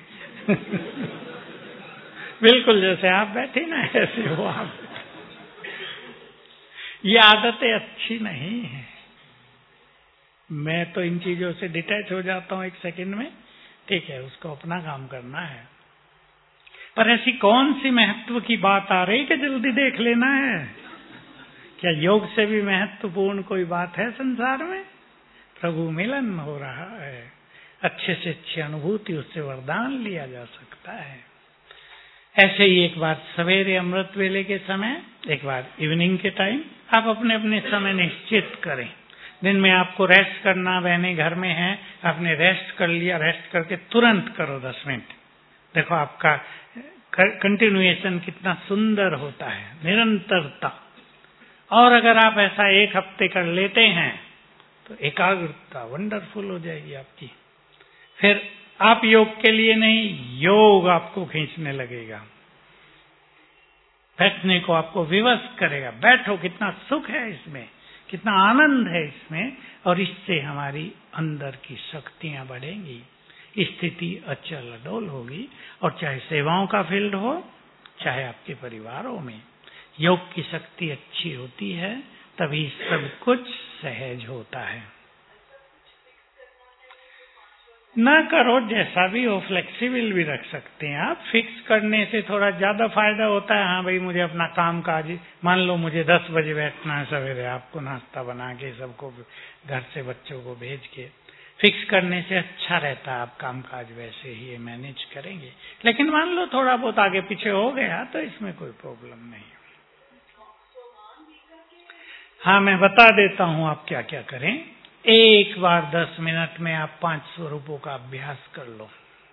बिल्कुल जैसे आप बैठे ना, ऐसे हो आप। ये आदतें अच्छी नहीं है। मैं तो इन चीजों से डिटैच हो जाता हूं 1 सेकंड में, ठीक है, उसको अपना काम करना है। पर ऐसी कौन सी महत्व की बात आ रही कि जल्दी देख लेना है? क्या योग से भी महत्वपूर्ण कोई बात है संसार में? प्रभु मिलन हो रहा है, अच्छे से अच्छी अनुभूति, उससे वरदान लिया जा सकता है। ऐसे ही एक बार सवेरे अमृत वेले के समय, एक बार इवनिंग के टाइम, आप अपने अपने समय निश्चित करें। दिन में आपको रेस्ट करना, बहने घर में हैं, आपने रेस्ट कर लिया, रेस्ट करके तुरंत करो 10 मिनट। देखो आपका कंटिन्यूएशन कितना सुंदर होता है, निरंतरता। और अगर आप ऐसा 1 हफ्ते कर लेते हैं तो एकाग्रता वंडरफुल हो जाएगी आपकी। फिर आप योग के लिए नहीं, योग आपको खींचने लगेगा, बैठने को आपको विवश करेगा। बैठो, कितना सुख है इसमें, कितना आनंद है इसमें, और इससे हमारी अंदर की शक्तियां बढ़ेंगी, स्थिति अचल अडोल होगी। और चाहे सेवाओं का फील्ड हो, चाहे आपके परिवारों में, योग की शक्ति अच्छी होती है, तभी सब कुछ सहज होता है। ना करो, जैसा भी हो, फ्लेक्सिबल भी रख सकते हैं आप। फिक्स करने से थोड़ा ज्यादा फायदा होता है। हाँ भाई, मुझे अपना काम काज, मान लो मुझे 10 बजे बैठना है सवेरे, आपको नाश्ता बना के सबको घर से बच्चों को भेज के, फिक्स करने से अच्छा रहता है। आप काम काज वैसे ही मैनेज करेंगे। लेकिन मान लो थोड़ा बहुत आगे पीछे हो गया तो इसमें कोई प्रॉब्लम नहीं। हाँ, मैं बता देता हूँ आप क्या क्या करें। एक बार 10 मिनट में आप 5 स्वरूपों का अभ्यास कर लो।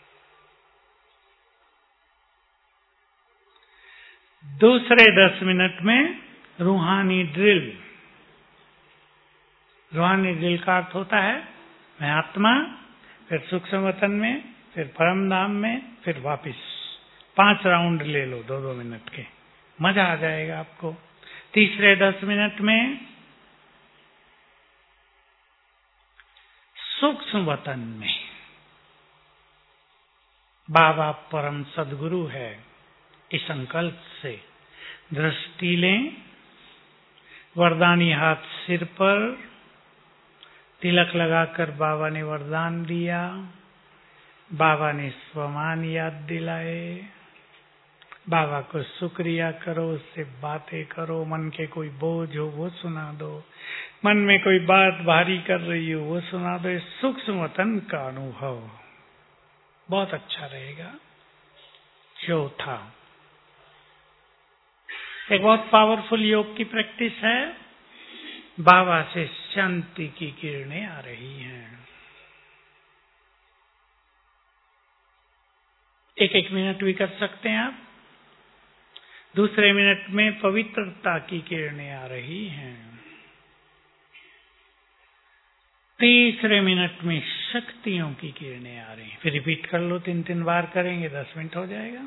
दूसरे 10 मिनट में रूहानी ड्रिल। रूहानी ड्रिल का अर्थ होता है मैं आत्मा, फिर सूक्ष्म वतन में, फिर परम धाम में, फिर वापिस 5 राउंड ले लो 2-2 मिनट के, मजा आ जाएगा आपको। तीसरे 10 मिनट में सूक्ष्म वतन में बाबा परम सदगुरु है, इस संकल्प से दृष्टि लें, वरदानी हाथ सिर पर, तिलक लगाकर बाबा ने वरदान दिया, बाबा ने स्वमान याद दिलाए, बाबा को शुक्रिया करो, उससे बातें करो, मन के कोई बोझ हो वो सुना दो, मन में कोई बात भारी कर रही हो वो सुना दो। इस सूक्ष्म वतन का अनुभव बहुत अच्छा रहेगा। चौथा, एक बहुत पावरफुल योग की प्रैक्टिस है, बाबा से शांति की किरणें आ रही हैं। 1-1 मिनट भी कर सकते हैं आप। दूसरे मिनट में पवित्रता की किरणें आ रही हैं। तीसरे मिनट में शक्तियों की किरणें आ रही हैं। फिर रिपीट कर लो, 3-3 बार करेंगे, 10 मिनट हो जाएगा।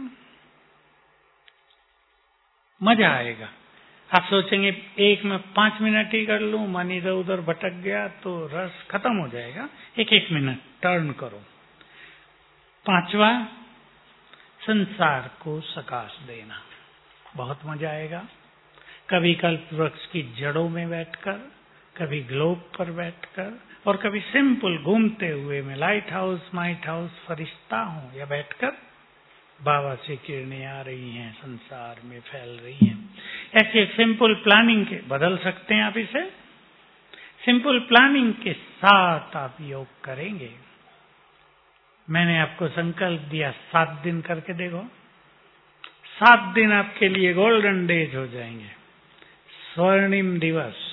मजा आएगा। आप सोचेंगे एक में 5 मिनट ही कर लूं, मन इधर उधर भटक गया तो रस खत्म हो जाएगा। 1-1 मिनट टर्न करो। 5वां, संसार को सकाश देना, बहुत मजा आएगा। कभी कल्प वृक्ष की जड़ों में बैठकर, कभी ग्लोब पर बैठकर, और कभी सिंपल घूमते हुए में लाइट हाउस, माइट हाउस, फरिश्ता हूं या बैठकर बाबा से किरणें आ रही हैं, संसार में फैल रही हैं। ऐसे सिंपल प्लानिंग के बदल सकते हैं आप इसे। सिंपल प्लानिंग के साथ आप योग करेंगे। मैंने आपको संकल्प दिया 7 दिन करके देखो। 7 दिन आपके लिए गोल्डन डेज हो जाएंगे, स्वर्णिम दिवस।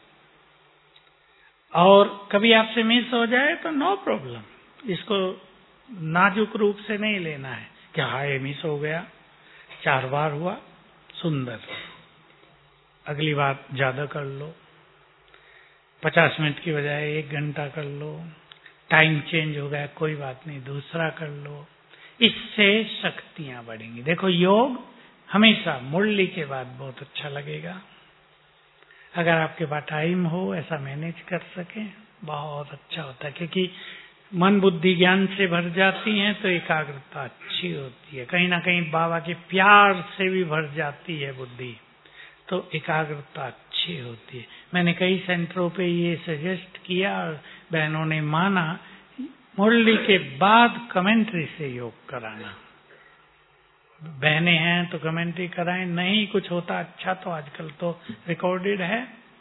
और कभी आपसे मिस हो जाए तो नो प्रॉब्लम, इसको नाजुक रूप से नहीं लेना है कि हाँ ये मिस हो गया। 4 बार हुआ, सुंदर, अगली बार ज्यादा कर लो, 50 मिनट की बजाय 1 घंटा कर लो। टाइम चेंज हो गया, कोई बात नहीं, दूसरा कर लो। इससे शक्तियां बढ़ेंगी। देखो, योग हमेशा मुरली के बाद बहुत अच्छा लगेगा। अगर आपके पास टाइम हो, ऐसा मैनेज कर सके, बहुत अच्छा होता है। क्योंकि मन बुद्धि ज्ञान से भर जाती है तो एकाग्रता अच्छी होती है। कहीं ना कहीं बाबा के प्यार से भी भर जाती है बुद्धि, तो एकाग्रता अच्छी होती है। मैंने कई सेंटरों पे ये सजेस्ट किया और बहनों ने माना, मुरली के बाद कमेंट्री से योग कराना बहनें हैं तो कमेंट्री कराएं, नहीं कुछ होता अच्छा तो आजकल तो रिकॉर्डेड है।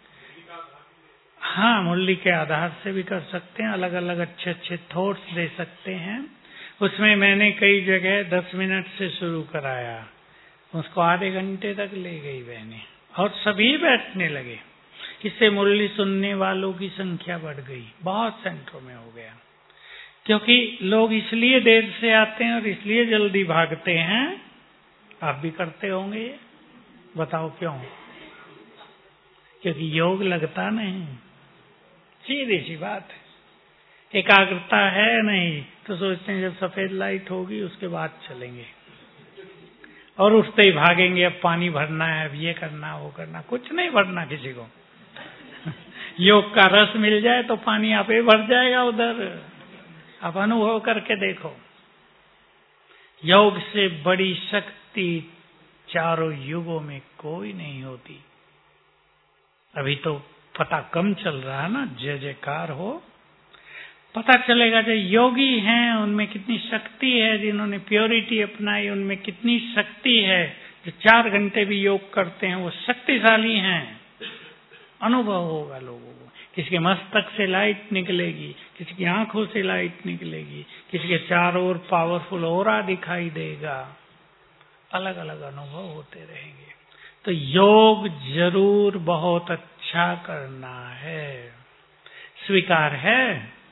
हाँ, मुरली के आधार से भी कर सकते हैं, अलग अलग अच्छे अच्छे थॉट्स दे सकते हैं। उसमें मैंने कई जगह 10 मिनट से शुरू कराया, उसको आधे घंटे तक ले गई बहनें और सभी बैठने लगे। इससे मुरली सुनने वालों की संख्या बढ़ गई, बहुत सेंटरों में हो गया। क्योंकि लोग इसलिए देर से आते हैं और इसलिए जल्दी भागते हैं। आप भी करते होंगे, बताओ क्यों? क्योंकि योग लगता नहीं, सीधी सी बात है। एकाग्रता है नहीं तो सोचते हैं जब सफेद लाइट होगी उसके बाद चलेंगे, और उठते ही भागेंगे, अब पानी भरना है, अब ये करना वो करना। कुछ नहीं भरना किसी को। योग का रस मिल जाए तो पानी आपे भर जाएगा उधर। आप अनुभव करके देखो, योग से बड़ी शक्ति चारों युगों में कोई नहीं होती। अभी तो पता कम चल रहा है ना, जय जयकार हो, पता चलेगा जो योगी हैं उनमें कितनी शक्ति है, जिन्होंने प्योरिटी अपनाई उनमें कितनी शक्ति है। जो 4 घंटे भी योग करते हैं वो शक्तिशाली हैं। अनुभव होगा लोगों को, किसी के मस्तक से लाइट निकलेगी, किसी की आंखों से लाइट निकलेगी, किसी के चारों ओर पावरफुल ऑरा दिखाई देगा। अलग अलग अनुभव होते रहेंगे। तो योग जरूर बहुत अच्छा करना है। स्वीकार है?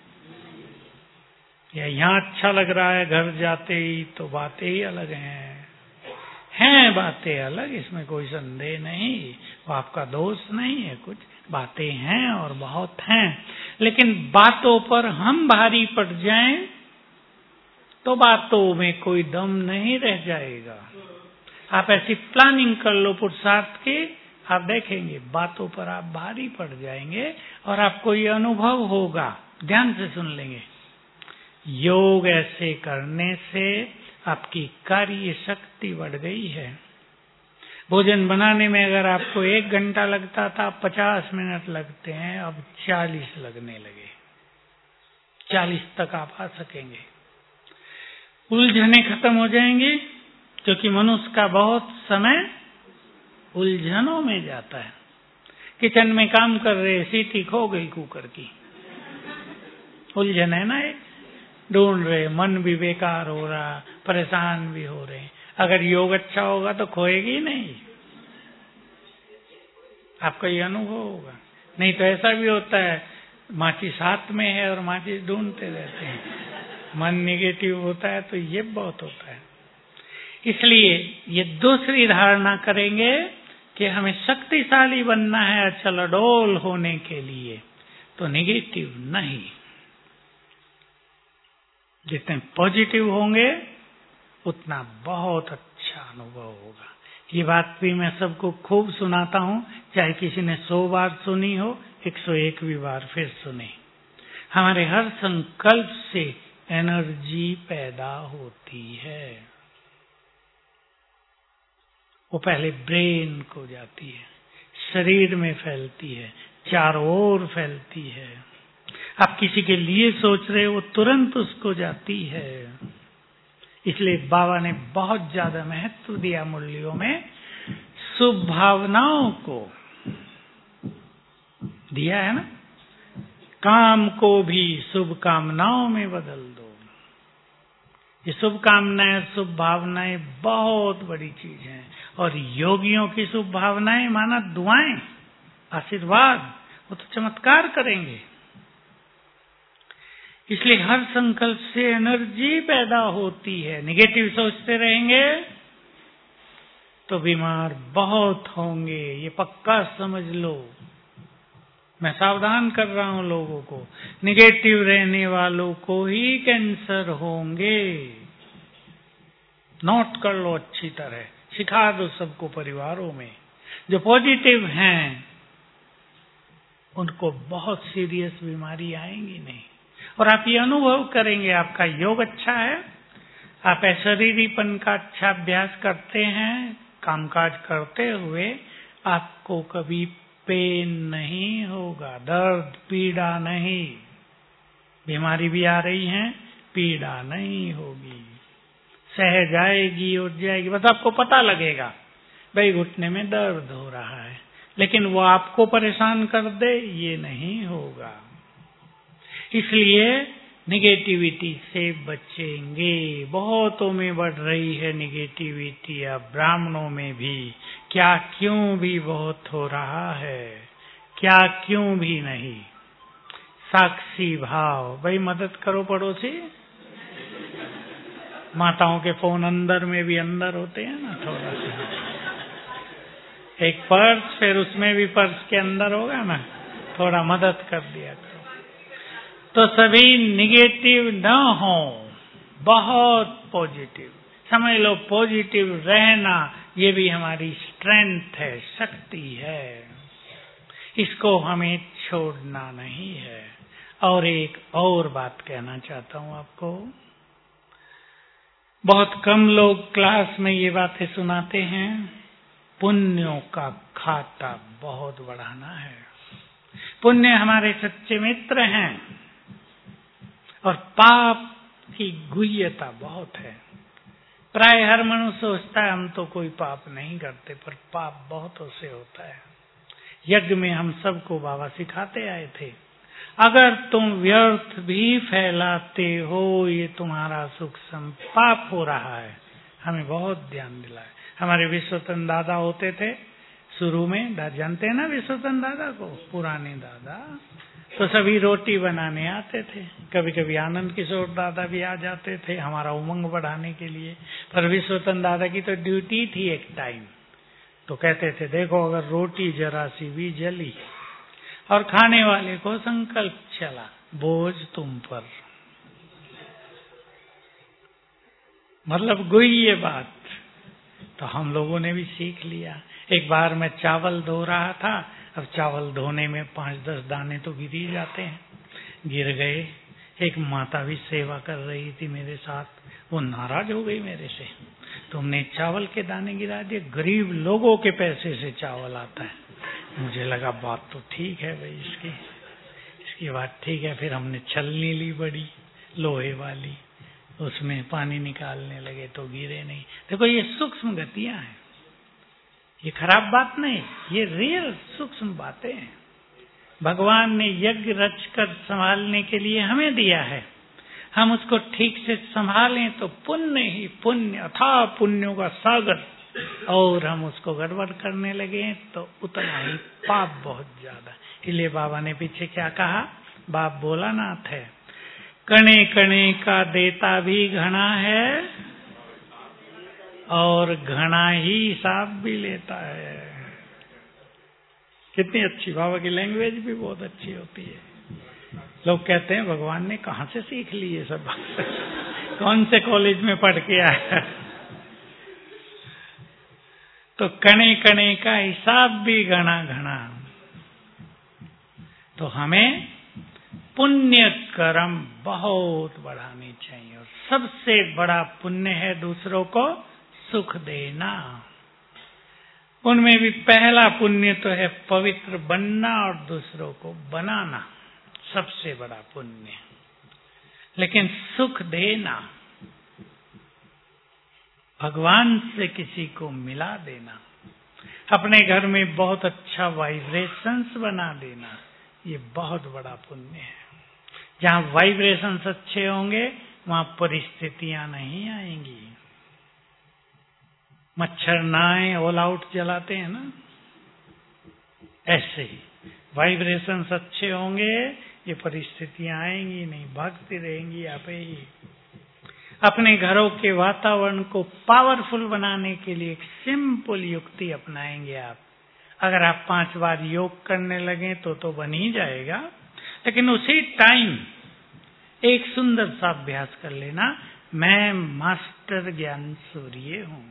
या यहाँ अच्छा लग रहा है घर जाते ही तो बातें ही अलग हैं बातें अलग, इसमें कोई संदेह नहीं। वो आपका दोष नहीं है, कुछ बातें हैं और बहुत हैं। लेकिन बातों पर हम भारी पड़ जाएं तो बातों में कोई दम नहीं रह जाएगा। आप ऐसी प्लानिंग कर लो पुरुषार्थ की, आप देखेंगे बातों पर आप भारी पड़ जाएंगे और आपको ये अनुभव होगा। ध्यान से सुन लेंगे। योग ऐसे करने से आपकी कार्य शक्ति बढ़ गई है। भोजन बनाने में अगर आपको 1 घंटा लगता था, 50 मिनट लगते हैं, अब 40 लगने लगे। 40 तक आप आ सकेंगे। उलझने खत्म हो जाएंगी, क्योंकि मनुष्य का बहुत समय उलझनों में जाता है। किचन में काम कर रहे, सीटी खो गई कुकर की, उलझन है ना, एक ढूंढ रहे, मन भी बेकार हो रहा, परेशान भी हो रहे। अगर योग अच्छा होगा तो खोएगी नहीं, आपका ये अनुभव होगा। नहीं तो ऐसा भी होता है, माचिस हाथ में है और माचिस ढूंढते रहते हैं। मन निगेटिव होता है तो ये बहुत होता है। इसलिए ये दूसरी धारणा करेंगे कि हमें शक्तिशाली बनना है अचल अडोल होने के लिए, तो निगेटिव नहीं। जितने पॉजिटिव होंगे उतना बहुत अच्छा अनुभव होगा। ये बात भी मैं सबको खूब सुनाता हूँ, चाहे किसी ने 100 बार सुनी हो, 101वीं बार फिर सुने। हमारे हर संकल्प से एनर्जी पैदा होती है। वो पहले ब्रेन को जाती है, शरीर में फैलती है, चारों ओर फैलती है। आप किसी के लिए सोच रहे हो, तुरंत उसको जाती है। इसलिए बाबा ने बहुत ज्यादा महत्व दिया मुरलियों में, शुभ भावनाओं को दिया है ना। काम को भी शुभ कामनाओं में बदल दो। ये शुभ कामनाएं, शुभ भावनाएं बहुत बड़ी चीज है। और योगियों की शुभ भावनाएं माना दुआएं, आशीर्वाद, वो तो चमत्कार करेंगे। इसलिए हर संकल्प से एनर्जी पैदा होती है। निगेटिव सोचते रहेंगे तो बीमार बहुत होंगे, ये पक्का समझ लो। मैं सावधान कर रहा हूं लोगों को, निगेटिव रहने वालों को ही कैंसर होंगे। नोट कर लो अच्छी तरह, सिखा दो सबको परिवारों में। जो पॉजिटिव हैं उनको बहुत सीरियस बीमारी आएंगी नहीं। और आप ये अनुभव करेंगे, आपका योग अच्छा है, आप शरीरीपन का अच्छा अभ्यास करते हैं, कामकाज करते हुए आपको कभी पेन नहीं होगा, दर्द पीड़ा नहीं। बीमारी भी आ रही है, पीड़ा नहीं होगी, सह जाएगी, उठ जाएगी, बस आपको पता लगेगा भाई घुटने में दर्द हो रहा है, लेकिन वो आपको परेशान कर दे ये नहीं होगा। इसलिए निगेटिविटी से बचेंगे। बहुतों में बढ़ रही है निगेटिविटी, अब ब्राह्मणों में भी। क्या क्यों भी बहुत हो रहा है, क्या क्यों भी नहीं। साक्षी भाव, भाई मदद करो पड़ोसी। माताओं के फोन अंदर में भी अंदर होते हैं ना, थोड़ा सा एक पर्स, फिर उसमें भी पर्स के अंदर होगा ना, थोड़ा मदद कर दिया करो। तो सभी निगेटिव न हो, बहुत पॉजिटिव समझ लो। पॉजिटिव रहना ये भी हमारी स्ट्रेंथ है, शक्ति है, इसको हमें छोड़ना नहीं है। और एक और बात कहना चाहता हूं आपको, बहुत कम लोग क्लास में ये बातें सुनाते हैं, पुण्यों का खाता बहुत बढ़ाना है। पुण्य हमारे सच्चे मित्र हैं और पाप की गुह्यता बहुत है। प्राय हर मनुष्य सोचता है हम तो कोई पाप नहीं करते, पर पाप बहुतों से होता है। यज्ञ में हम सबको बाबा सिखाते आए थे, अगर तुम व्यर्थ भी फैलाते हो ये तुम्हारा सूक्ष्म पाप हो रहा है। हमें बहुत ध्यान दिलाए। हमारे विश्वतन दादा होते थे शुरू में, जानते हैं ना विश्वतन दादा को, पुराने दादा, तो सभी रोटी बनाने आते थे। कभी कभी आनंद किशोर दादा भी आ जाते थे हमारा उमंग बढ़ाने के लिए। पर विश्वतन दादा की तो ड्यूटी थी एक टाइम, तो कहते थे देखो अगर रोटी जरा सी भी जली और खाने वाले को संकल्प चला बोझ तुम पर, मतलब गुह्य बात। तो हम लोगों ने भी सीख लिया। एक बार मैं चावल धो रहा था, अब चावल धोने में 5-10 दाने तो गिर ही जाते हैं, गिर गए। एक माता भी सेवा कर रही थी मेरे साथ, वो नाराज हो गई मेरे से, तुमने चावल के दाने गिरा दिए, गरीब लोगों के पैसे से चावल आता है। मुझे लगा बात तो ठीक है भाई, इसकी बात ठीक है। फिर हमने छलनी ली बड़ी लोहे वाली, उसमें पानी निकालने लगे तो गिरे नहीं। देखो ये सूक्ष्म गतियां हैं, ये खराब बात नहीं, ये रियल सूक्ष्म बातें हैं। भगवान ने यज्ञ रचकर संभालने के लिए हमें दिया है, हम उसको ठीक से संभालें तो पुण्य ही पुण्य, अथाह पुण्यों का सागर। और हम उसको गड़बड़ करने लगे तो उतना ही पाप बहुत ज्यादा। इसलिए बाबा ने पीछे क्या कहा, बाप बोला नाथ है, कणे कणे का देता भी घना है और घना ही हिसाब भी लेता है। कितनी अच्छी, बाबा की लैंग्वेज भी बहुत अच्छी होती है। लोग कहते हैं भगवान ने कहां से सीख ली ये सब कौन से कॉलेज में पढ़ के आया। तो कणे कणे का हिसाब भी घना घना। तो हमें पुण्य कर्म बहुत बढ़ाने चाहिए, और सबसे बड़ा पुण्य है दूसरों को सुख देना। उनमें भी पहला पुण्य तो है पवित्र बनना और दूसरों को बनाना, सबसे बड़ा पुण्य। लेकिन सुख देना, भगवान से किसी को मिला देना, अपने घर में बहुत अच्छा वाइब्रेशंस बना देना, ये बहुत बड़ा पुण्य है। जहाँ वाइब्रेशंस अच्छे होंगे वहाँ परिस्थितियां नहीं आएंगी। मच्छर ना आए ऑल आउट जलाते हैं ना, ऐसे ही वाइब्रेशंस अच्छे होंगे ये परिस्थितियां आएंगी नहीं, भागती रहेंगी आप ही। अपने घरों के वातावरण को पावरफुल बनाने के लिए एक सिंपल युक्ति अपनाएंगे आप। अगर आप 5 बार योग करने लगे तो बन ही जाएगा, लेकिन उसी टाइम एक सुंदर सा अभ्यास कर लेना, मैं मास्टर ज्ञान सूर्य हूं।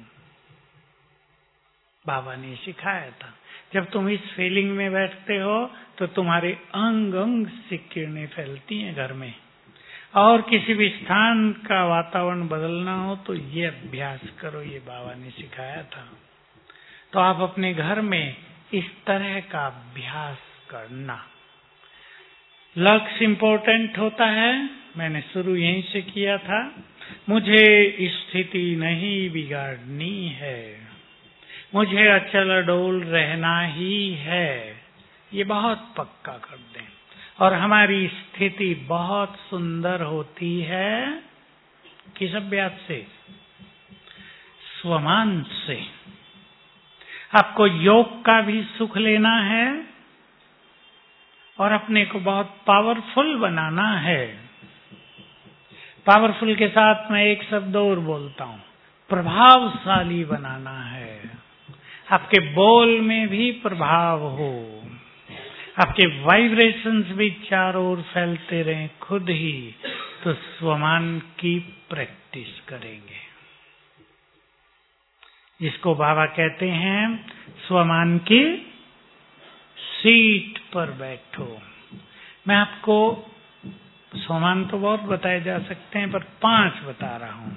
बाबा ने सिखाया था, जब तुम इस फीलिंग में बैठते हो तो तुम्हारे अंग अंग से किरणें फैलती हैं घर में। और किसी भी स्थान का वातावरण बदलना हो तो ये अभ्यास करो, ये बाबा ने सिखाया था। तो आप अपने घर में इस तरह का अभ्यास करना। लक्ष्य इंपॉर्टेंट होता है, मैंने शुरू यहीं से किया था। मुझे स्थिति नहीं बिगाड़नी है, मुझे अचल अडोल रहना ही है, ये बहुत पक्का कर दें। और हमारी स्थिति बहुत सुंदर होती है किस अभ्यास से? स्वमान से। आपको योग का भी सुख लेना है और अपने को बहुत पावरफुल बनाना है। पावरफुल के साथ मैं एक शब्द और बोलता हूं, प्रभावशाली बनाना है। आपके बोल में भी प्रभाव हो, आपके वाइब्रेशंस भी चारों ओर फैलते रहें खुद ही, तो स्वमान की प्रैक्टिस करेंगे, जिसको बाबा कहते हैं स्वमान की सीट पर बैठो। मैं आपको स्वमान तो बहुत बताए जा सकते हैं, पर 5 बता रहा हूं।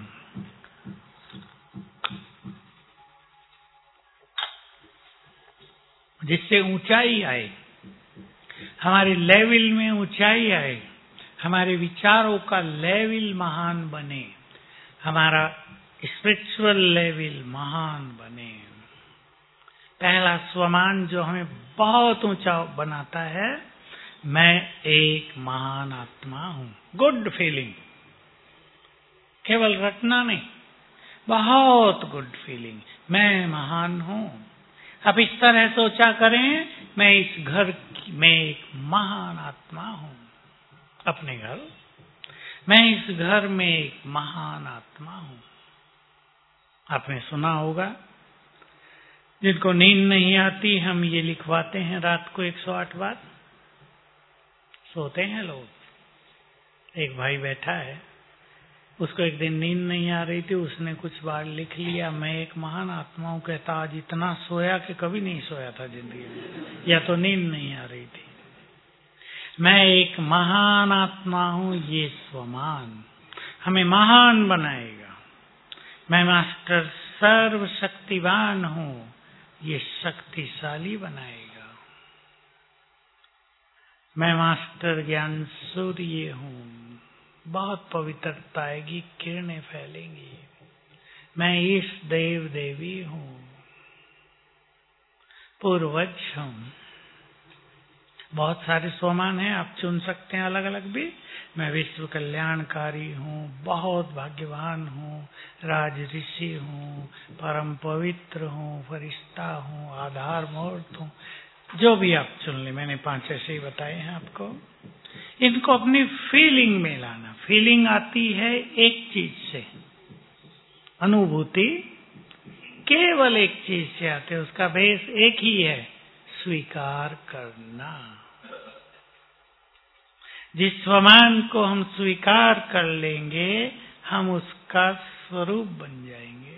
जिससे ऊंचाई आए, हमारे लेवल में ऊंचाई आए, हमारे विचारों का लेवल महान बने, हमारा स्पिरिचुअल लेवल महान बने। पहला स्वमान जो हमें बहुत ऊंचा बनाता है, मैं एक महान आत्मा हूं। गुड फीलिंग, केवल रटना नहीं, बहुत गुड फीलिंग, मैं महान हूं। अब इस तरह सोचा करें, मैं इस घर में एक महान आत्मा हूं। अपने घर, मैं इस घर में एक महान आत्मा हूं। आपने सुना होगा, जिनको नींद नहीं आती हम ये लिखवाते हैं रात को 108 बार। सोते हैं लोग। एक भाई बैठा है, उसको एक दिन नींद नहीं आ रही थी, उसने कुछ बार लिख लिया, मैं एक महान आत्मा हूं। कहता आज इतना सोया कि कभी नहीं सोया था जिंदगी में, या तो नींद नहीं आ रही थी। मैं एक महान आत्मा हूं, ये स्वमान हमें महान बनाएगा। मैं मास्टर सर्वशक्तिवान हूं, ये शक्तिशाली बनाएगा। मैं मास्टर ज्ञान सूर्य हूं, बहुत पवित्रता आएगी, किरणें फैलेंगी। मैं ईश देव देवी हूं, पूर्वज हूं। बहुत सारे स्वमान हैं, आप चुन सकते हैं अलग अलग भी। मैं विश्व कल्याणकारी हूं, बहुत भाग्यवान हूं, राज ऋषि हूं, परम पवित्र हूं, फरिश्ता हूं, आधार मूर्त हूं। जो भी आप चुन ले, मैंने 5 ऐसे ही बताए हैं आपको। इनको अपनी फीलिंग में लाना। फीलिंग आती है एक चीज से, अनुभूति केवल एक चीज से आते है, उसका बेस एक ही है, स्वीकार करना। जिस स्वमान को हम स्वीकार कर लेंगे, हम उसका स्वरूप बन जाएंगे।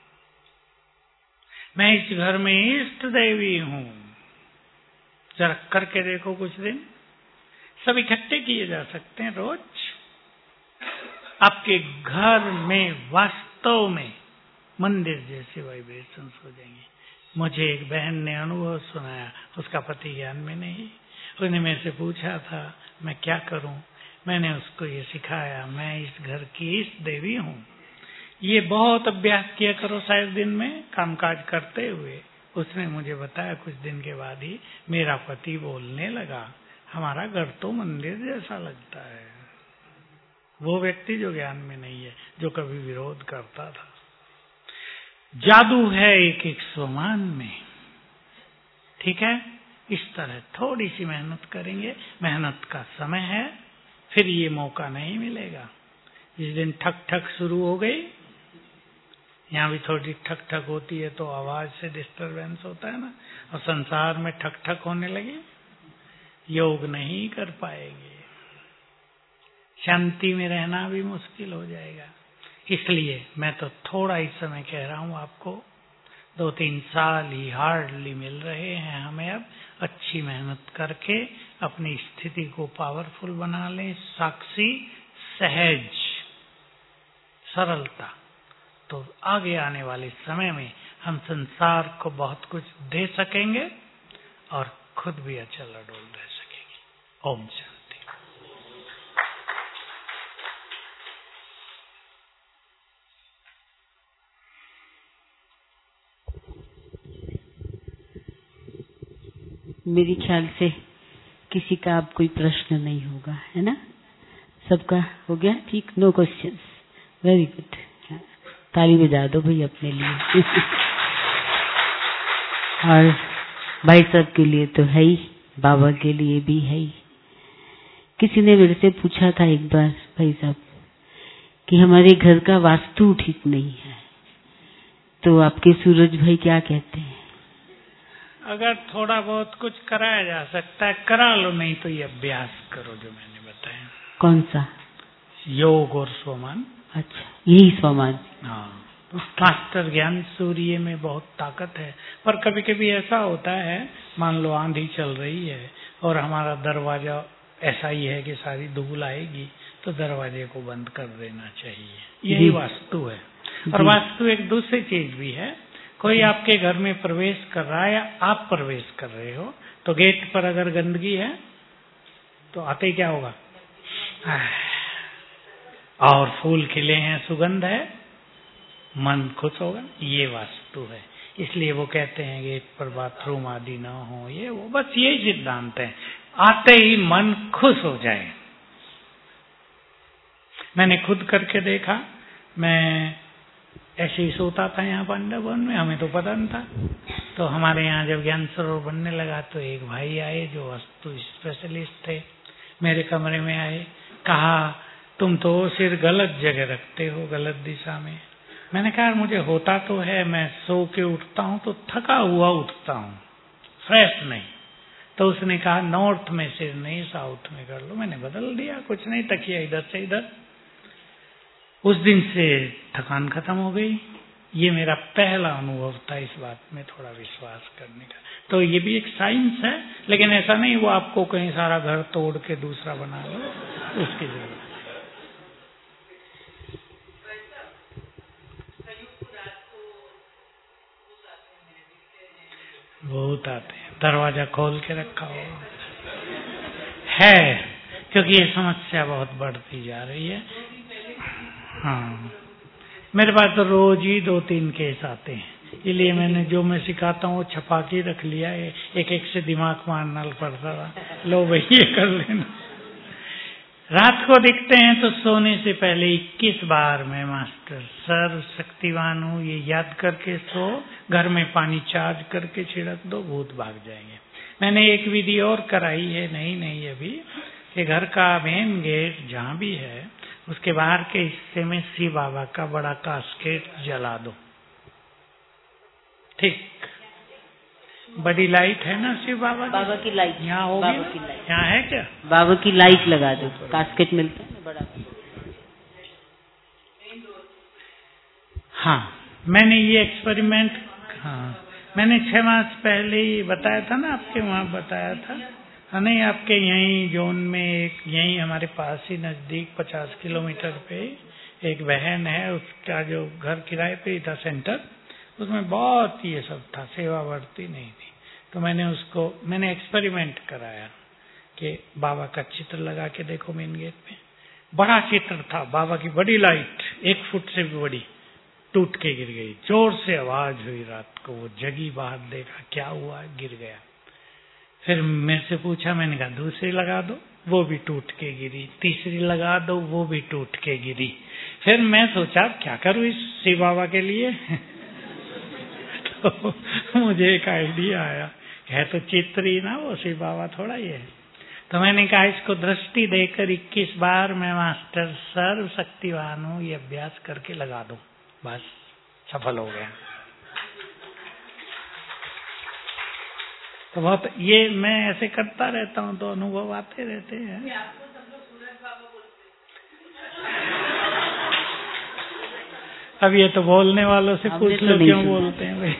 मैं इस घर में इष्ट देवी हूं। जरा करके देखो कुछ दिन, सब इकट्ठे किए जा सकते हैं रोज। आपके घर में वास्तव में मंदिर जैसे वाइब्रेशंस हो जाएंगे। मुझे एक बहन ने अनुभव सुनाया, उसका पति ज्ञान में नहीं। उसने मेरे से पूछा था मैं क्या करूं, मैंने उसको ये सिखाया, मैं इस घर की इष्ट देवी हूं। ये बहुत अभ्यास किया करो, शायद दिन में कामकाज करते हुए। उसने मुझे बताया कुछ दिन के बाद ही मेरा पति बोलने लगा, हमारा घर तो मंदिर जैसा लगता है। वो व्यक्ति जो ज्ञान में नहीं है, जो कभी विरोध करता था। जादू है एक एक स्वमान में, ठीक है। इस तरह थोड़ी सी मेहनत करेंगे, मेहनत का समय है, फिर ये मौका नहीं मिलेगा। जिस दिन ठक ठक शुरू हो गई, यहाँ भी थोड़ी ठक ठक होती है तो आवाज से डिस्टरबेंस होता है ना, और संसार में ठक ठक होने लगी, योग नहीं कर पाएंगे, शांति में रहना भी मुश्किल हो जाएगा। इसलिए मैं तो थोड़ा ही समय कह रहा हूं आपको, 2-3 साल ही हार्डली मिल रहे हैं हमें। अब अच्छी मेहनत करके अपनी स्थिति को पावरफुल बना लें, साक्षी, सहज, सरलता, तो आगे आने वाले समय में हम संसार को बहुत कुछ दे सकेंगे और खुद भी अचल अडोल रह सकेंगे। ओम शांति। मेरे ख्याल से किसी का अब कोई प्रश्न नहीं होगा, है ना? सबका हो गया ठीक? No questions, very good. ताली बजा दो भाई अपने लिए। और भाई साहब के लिए तो है ही, बाबा के लिए भी है ही। किसी ने मेरे से पूछा था एक बार, भाई साहब, कि हमारे घर का वास्तु ठीक नहीं है, तो आपके सूरज भाई क्या कहते हैं? अगर थोड़ा बहुत कुछ कराया जा सकता है करा लो, नहीं तो ये अभ्यास करो जो मैंने बताया। कौन सा? योग और स्वमान। अच्छा, यही स्वमान। हाँ, मास्टर ज्ञान सूर्य में बहुत ताकत है, पर कभी कभी ऐसा होता है, मान लो आंधी चल रही है और हमारा दरवाजा ऐसा ही है कि सारी धूल आएगी, तो दरवाजे को बंद कर देना चाहिए। यही वास्तु है। और वास्तु एक दूसरी चीज भी है, कोई आपके घर में प्रवेश कर रहा है या आप प्रवेश कर रहे हो, तो गेट पर अगर गंदगी है तो आते ही क्या होगा? और फूल खिले हैं, सुगंध है, मन खुश होगा। ये वास्तु है। इसलिए वो कहते हैं गेट पर बाथरूम आदि ना हो, ये वो, बस यही सिद्धांत है, आते ही मन खुश हो जाए। मैंने खुद करके देखा। मैं ऐसे ही सोता था यहाँ पांडव भवन में, हमें तो पता नहीं था। तो हमारे यहाँ जब ज्ञान सरोवर बनने लगा तो एक भाई आए जो वास्तु स्पेशलिस्ट थे, मेरे कमरे में आए, कहा तुम तो सिर गलत जगह रखते हो, गलत दिशा में। मैंने कहा मुझे होता तो है, मैं सो के उठता हूँ तो थका हुआ उठता हूँ, फ्रेश नहीं। तो उसने कहा नॉर्थ में सिर नहीं, साउथ में कर लो। मैंने बदल दिया, कुछ नहीं, तकिया इधर से इधर। उस दिन से थकान खत्म हो गई। ये मेरा पहला अनुभव था इस बात में थोड़ा विश्वास करने का। तो ये भी एक साइंस है, लेकिन ऐसा नहीं वो आपको कहीं सारा घर तोड़ के दूसरा बना लो, उसकी जरूरत। बहुत आते हैं, दरवाजा खोल के रखा हो है, क्योंकि ये समस्या बहुत बढ़ती जा रही है। हाँ, मेरे पास तो रोज ही 2-3 केस आते हैं, इसलिए मैंने जो मैं सिखाता हूँ वो छपा के रख लिया है। एक एक से दिमाग मारना पड़ता था, लो भाई ये कर लेना। रात को दिखते हैं तो सोने से पहले 21 बार मैं मास्टर सर्व शक्तिवान हूँ ये याद करके सो, घर में पानी चार्ज करके छिड़क दो, भूत भाग जाएंगे। मैंने एक विधि और कराई है, नहीं अभी, कि घर का मेन गेट जहाँ भी है उसके बाहर के हिस्से में शिव बाबा का बड़ा कास्केट जला दो। ठीक, बड़ी लाइट है ना शिव बाबा की लाइट यहाँ होगी, यहाँ है क्या? बाबा की लाइट लगा दो, कास्केट मिलता है बड़ा। हाँ, मैंने ये एक्सपेरिमेंट, हाँ मैंने 6 मास पहले ही बताया था ना, आपके वहाँ बताया था। हाँ, नहीं आपके यहीं जोन में एक, यहीं हमारे पास ही नजदीक 50 किलोमीटर पे एक बहन है, उसका जो घर किराए पे था सेंटर, उसमें बहुत ये सब था, सेवा बढ़ती नहीं थी। तो मैंने एक्सपेरिमेंट कराया कि बाबा का चित्र लगा के देखो मेन गेट पे। बड़ा चित्र था, बाबा की बड़ी लाइट 1 फुट से भी बड़ी, टूट के गिर गई। जोर से आवाज हुई, रात को वो जगी, बाहर देखा क्या हुआ, गिर गया। फिर मेरे से पूछा, मैंने कहा दूसरी लगा दो, वो भी टूट के गिरी। तीसरी लगा दो, वो भी टूट के गिरी। फिर मैं सोचा क्या करूं इस शिव बाबा के लिए। तो मुझे एक आइडिया आया, है तो चित्र ही ना, वो शिव बाबा थोड़ा ही है। तो मैंने कहा इसको दृष्टि देकर 21 बार मैं मास्टर सर्व शक्तिवान हूँ ये अभ्यास करके लगा दो, बस सफल हो गया। तो बहुत ये मैं ऐसे करता रहता हूँ तो अनुभव आते रहते हैं। अब ये तो बोलने वालों से पूछ लो क्यों बोलते हैं भाई।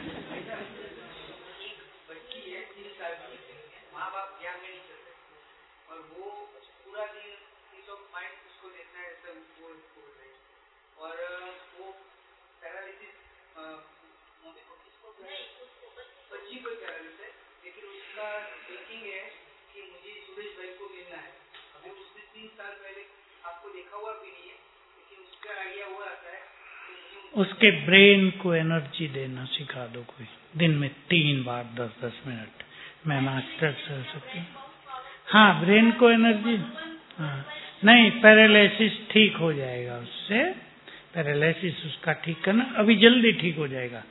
उसके ब्रेन को एनर्जी देना सिखा दो, कोई दिन में 3 बार 10-10 मिनट, मैं मास्टर सरस्वती। हाँ, ब्रेन को एनर्जी, हाँ नहीं, पैरालिसिस ठीक हो जाएगा उससे। पैरालिसिस उसका ठीक करना, अभी जल्दी ठीक हो जाएगा।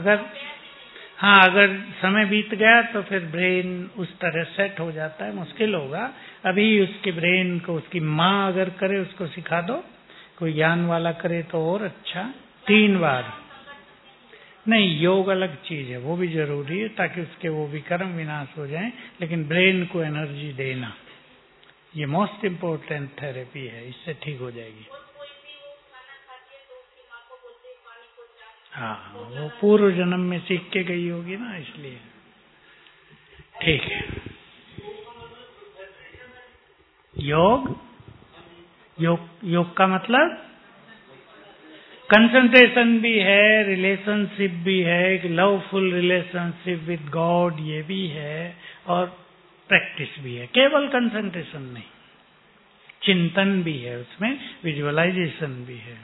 अगर समय बीत गया तो फिर ब्रेन उस तरह सेट हो जाता है, मुश्किल होगा। अभी उसके ब्रेन को उसकी माँ अगर करे, उसको सिखा दो, कोई ज्ञान वाला करे तो और अच्छा। 3 बार नहीं, योग अलग चीज है, वो भी जरूरी है ताकि उसके वो भी कर्म विनाश हो जाए, लेकिन ब्रेन को एनर्जी देना ये मोस्ट इम्पोर्टेंट थेरेपी है, इससे ठीक हो जाएगी। हाँ, वो पूर्व जन्म में सीख के गई होगी ना, इसलिए ठीक है। योग का मतलब कंसंट्रेशन भी है, रिलेशनशिप भी है, एक लवफुल रिलेशनशिप विद गॉड ये भी है, और प्रैक्टिस भी है। केवल कंसंट्रेशन नहीं, चिंतन भी है उसमें, विजुअलाइजेशन भी है।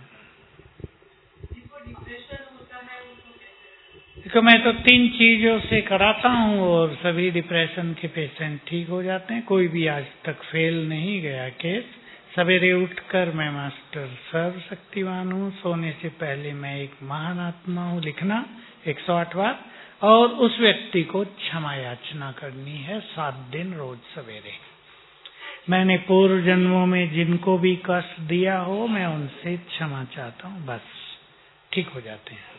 देखो, मैं तो 3 चीजों से कराता हूँ और सभी डिप्रेशन के पेशेंट ठीक हो जाते हैं। कोई भी आज तक फेल नहीं गया केस। सवेरे उठकर मैं मास्टर सर्वशक्तिवान हूँ, सोने से पहले मैं एक महान आत्मा हूँ लिखना 108 बार, और उस व्यक्ति को क्षमा याचना करनी है 7 दिन रोज सवेरे। मैंने पूर्व जन्मों में जिनको भी कष्ट दिया हो, मैं उनसे क्षमा चाहता हूँ, बस ठीक हो जाते हैं।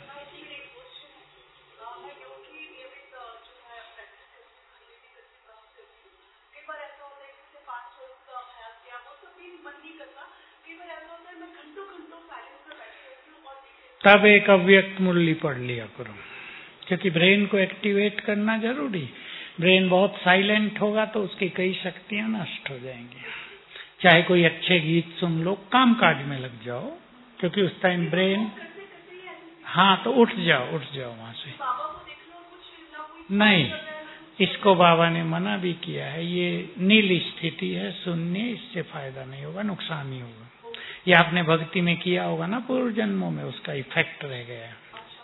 तब एक अव्यक्त मुरली पढ़ लिया करो, क्योंकि ब्रेन को एक्टिवेट करना जरूरी। ब्रेन बहुत साइलेंट होगा तो उसकी कई शक्तियां नष्ट हो जाएंगी। चाहे कोई अच्छे गीत सुन लो, काम काज में लग जाओ, क्योंकि उस टाइम ब्रेन, हाँ तो उठ जाओ वहां से। नहीं, इसको बाबा ने मना भी किया है, ये नील स्थिति है, सुनने इससे फायदा नहीं होगा, नुकसान ही होगा। ये आपने भक्ति में किया होगा ना पूर्व जन्मों में, उसका इफेक्ट रह गया है।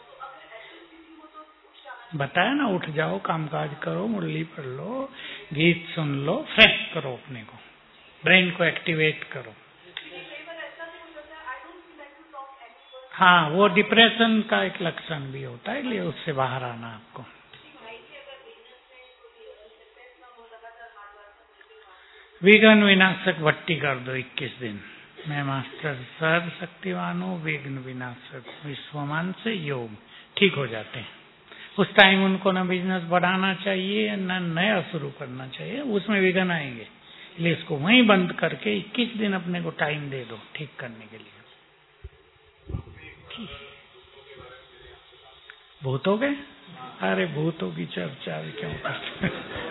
बताया ना, उठ जाओ, कामकाज करो, मुरली पढ़ लो, गीत सुन लो, फ्रेश करो अपने को, ब्रेन को एक्टिवेट करो। हाँ, वो डिप्रेशन का एक लक्षण भी होता है, इसलिए उससे बाहर आना आपको। विघ्न विनाशक भट्टी कर दो 21 दिन। मैं मास्टर सर्वशक्तिवान हूँ, विघ्न विनाशक विश्वमान से योग ठीक हो जाते हैं। उस टाइम उनको ना बिजनेस बढ़ाना चाहिए, ना नया शुरू करना चाहिए, उसमें विघ्न आएंगे। इसलिए इसको वहीं बंद करके 21 दिन अपने को टाइम दे दो ठीक करने के लिए। भूतों के, अरे भूतों की चर्चा क्यों करते?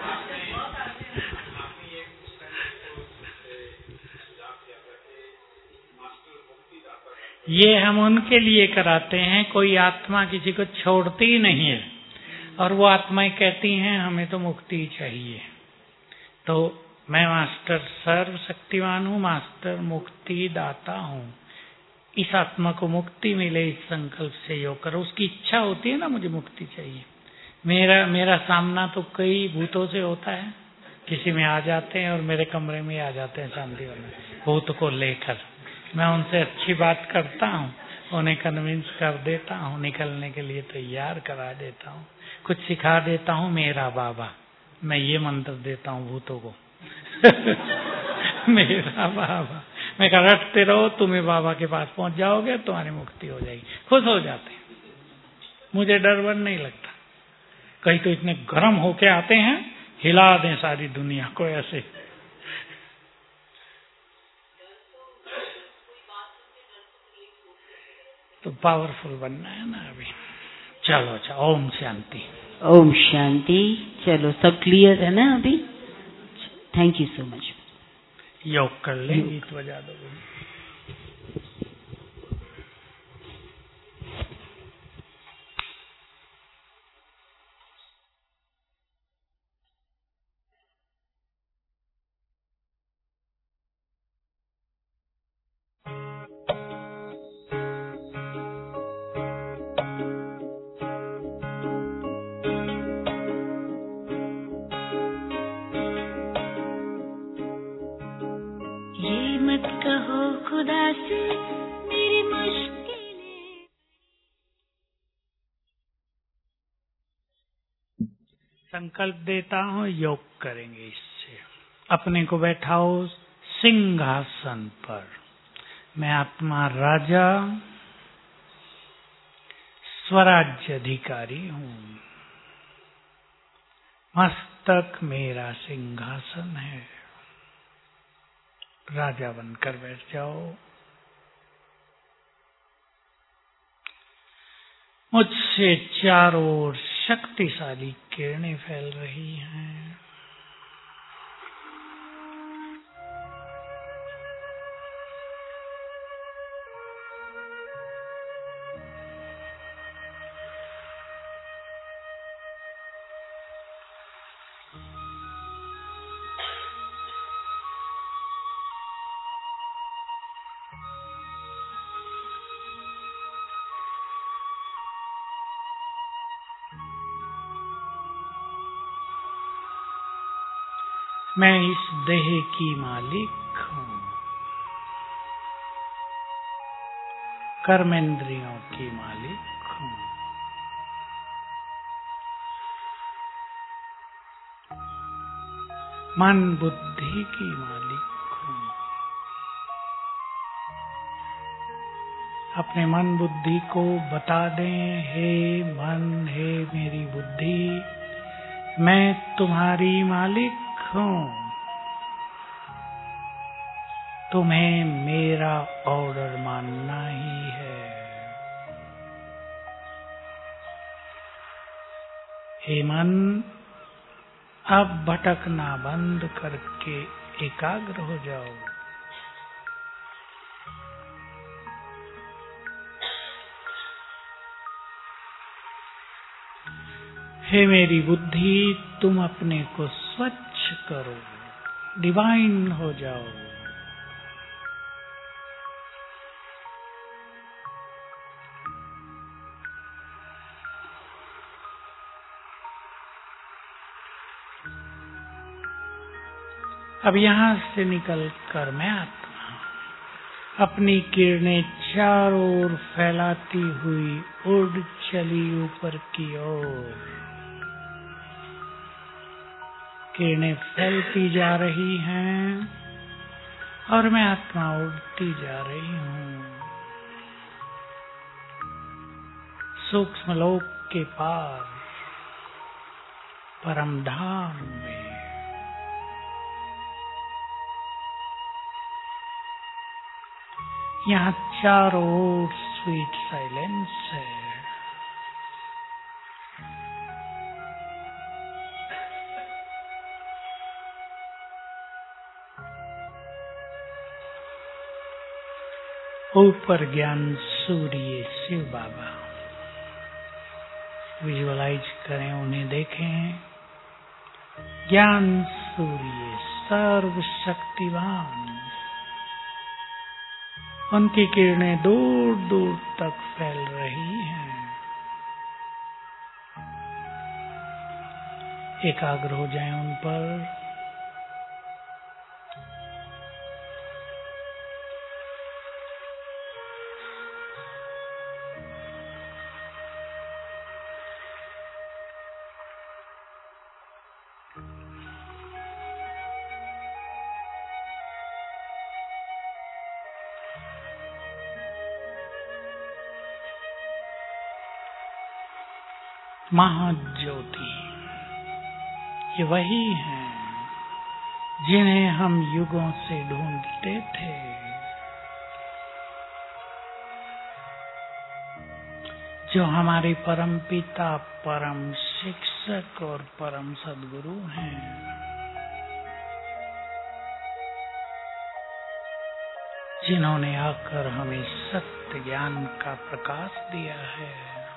ये हम उनके लिए कराते हैं, कोई आत्मा किसी को छोड़ती ही नहीं है, और वो आत्माएं कहती हैं हमें तो मुक्ति चाहिए। तो मैं मास्टर सर्वशक्तिवान हूँ, मास्टर मुक्ति दाता हूँ। इस आत्मा को मुक्ति मिले, इस संकल्प से योग करो। उसकी इच्छा होती है ना, मुझे मुक्ति चाहिए। मेरा सामना तो कई भूतों से होता है, किसी में आ जाते हैं और मेरे कमरे में आ जाते हैं शांति वाले भूत को लेकर। मैं उनसे अच्छी बात करता हूँ, उन्हें कन्विंस कर देता हूँ, निकलने के लिए तैयार करा देता हूँ, कुछ सिखा देता हूँ। मेरा बाबा, मैं ये मंत्र देता हूँ भूतों को मेरा बाबा, मैं कहा रटते रहो, तुम्हें बाबा के पास पहुंच जाओगे, तुम्हारी मुक्ति हो जाएगी। खुश हो जाते हैं, मुझे डर वर नहीं लगता। कहीं तो इतने गर्म होके आते हैं, हिला दें सारी दुनिया को ऐसे। तो पावरफुल बनना है ना अभी। चलो अच्छा, ओम शांति। ओम शांति। चलो, सब क्लियर है ना अभी? Thank you so much. योग कर ले, गीत बजा दो। कहो खुदा से मेरी मुश्किलें। संकल्प देता हूँ, योग करेंगे इससे। अपने को बैठाओ सिंहासन पर। मैं आत्मा राजा स्वराज्य अधिकारी हूँ। मस्तक मेरा सिंहासन है। राजा बनकर बैठ जाओ। मुझसे चारों ओर शक्तिशाली किरणें फैल रही हैं। मैं इस देह की मालिक हूँ। कर्मेंद्रियों की मालिक हूँ। मन बुद्धि की मालिक हूँ। अपने मन बुद्धि को बता दें, हे मन, हे मेरी बुद्धि, मैं तुम्हारी मालिक हूँ। तुम्हें मेरा ऑर्डर मानना ही है। हे मन, अब भटकना बंद करके एकाग्र हो जाओ। हे मेरी बुद्धि, तुम अपने को स्वच्छ करो, डिवाइन हो जाओ। अब यहां से निकलकर मैं आत्मा अपनी किरणें चारों ओर फैलाती हुई उड़ चली ऊपर की ओर। किरणें फैलती जा रही हैं और मैं आत्मा उड़ती जा रही हूँ सूक्ष्म लोक के पार, परम धाम में। यहाँ चारों ओर स्वीट साइलेंस है। ऊपर ज्ञान सूर्य शिव बाबा विजुअलाइज करें, उन्हें देखें। ज्ञान सूर्य सर्वशक्तिवान, उनकी किरणें दूर दूर तक फैल रही हैं। एकाग्र हो जाएं उन पर। महाज्योति, ये वही हैं जिन्हें हम युगों से ढूंढते थे। जो हमारे परम पिता, परम शिक्षक और परम सद्गुरु हैं। जिन्होंने आकर हमें सत्य ज्ञान का प्रकाश दिया है।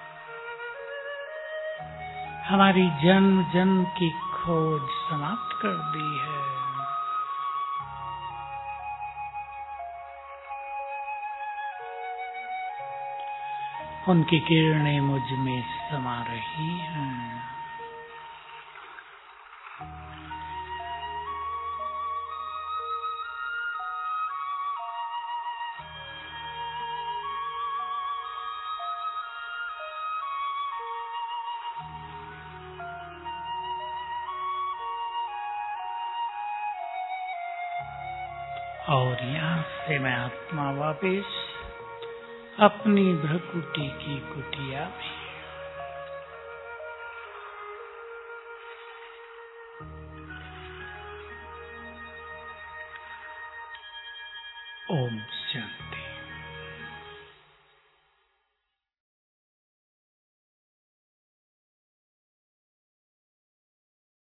हमारी जन्म जन्म की खोज समाप्त कर दी है। उनकी किरणें मुझ में समा रही हैं। और यहाँ से मैं आत्मा वापिस अपनी भ्रकुटी की कुटिया में। ओम शांति।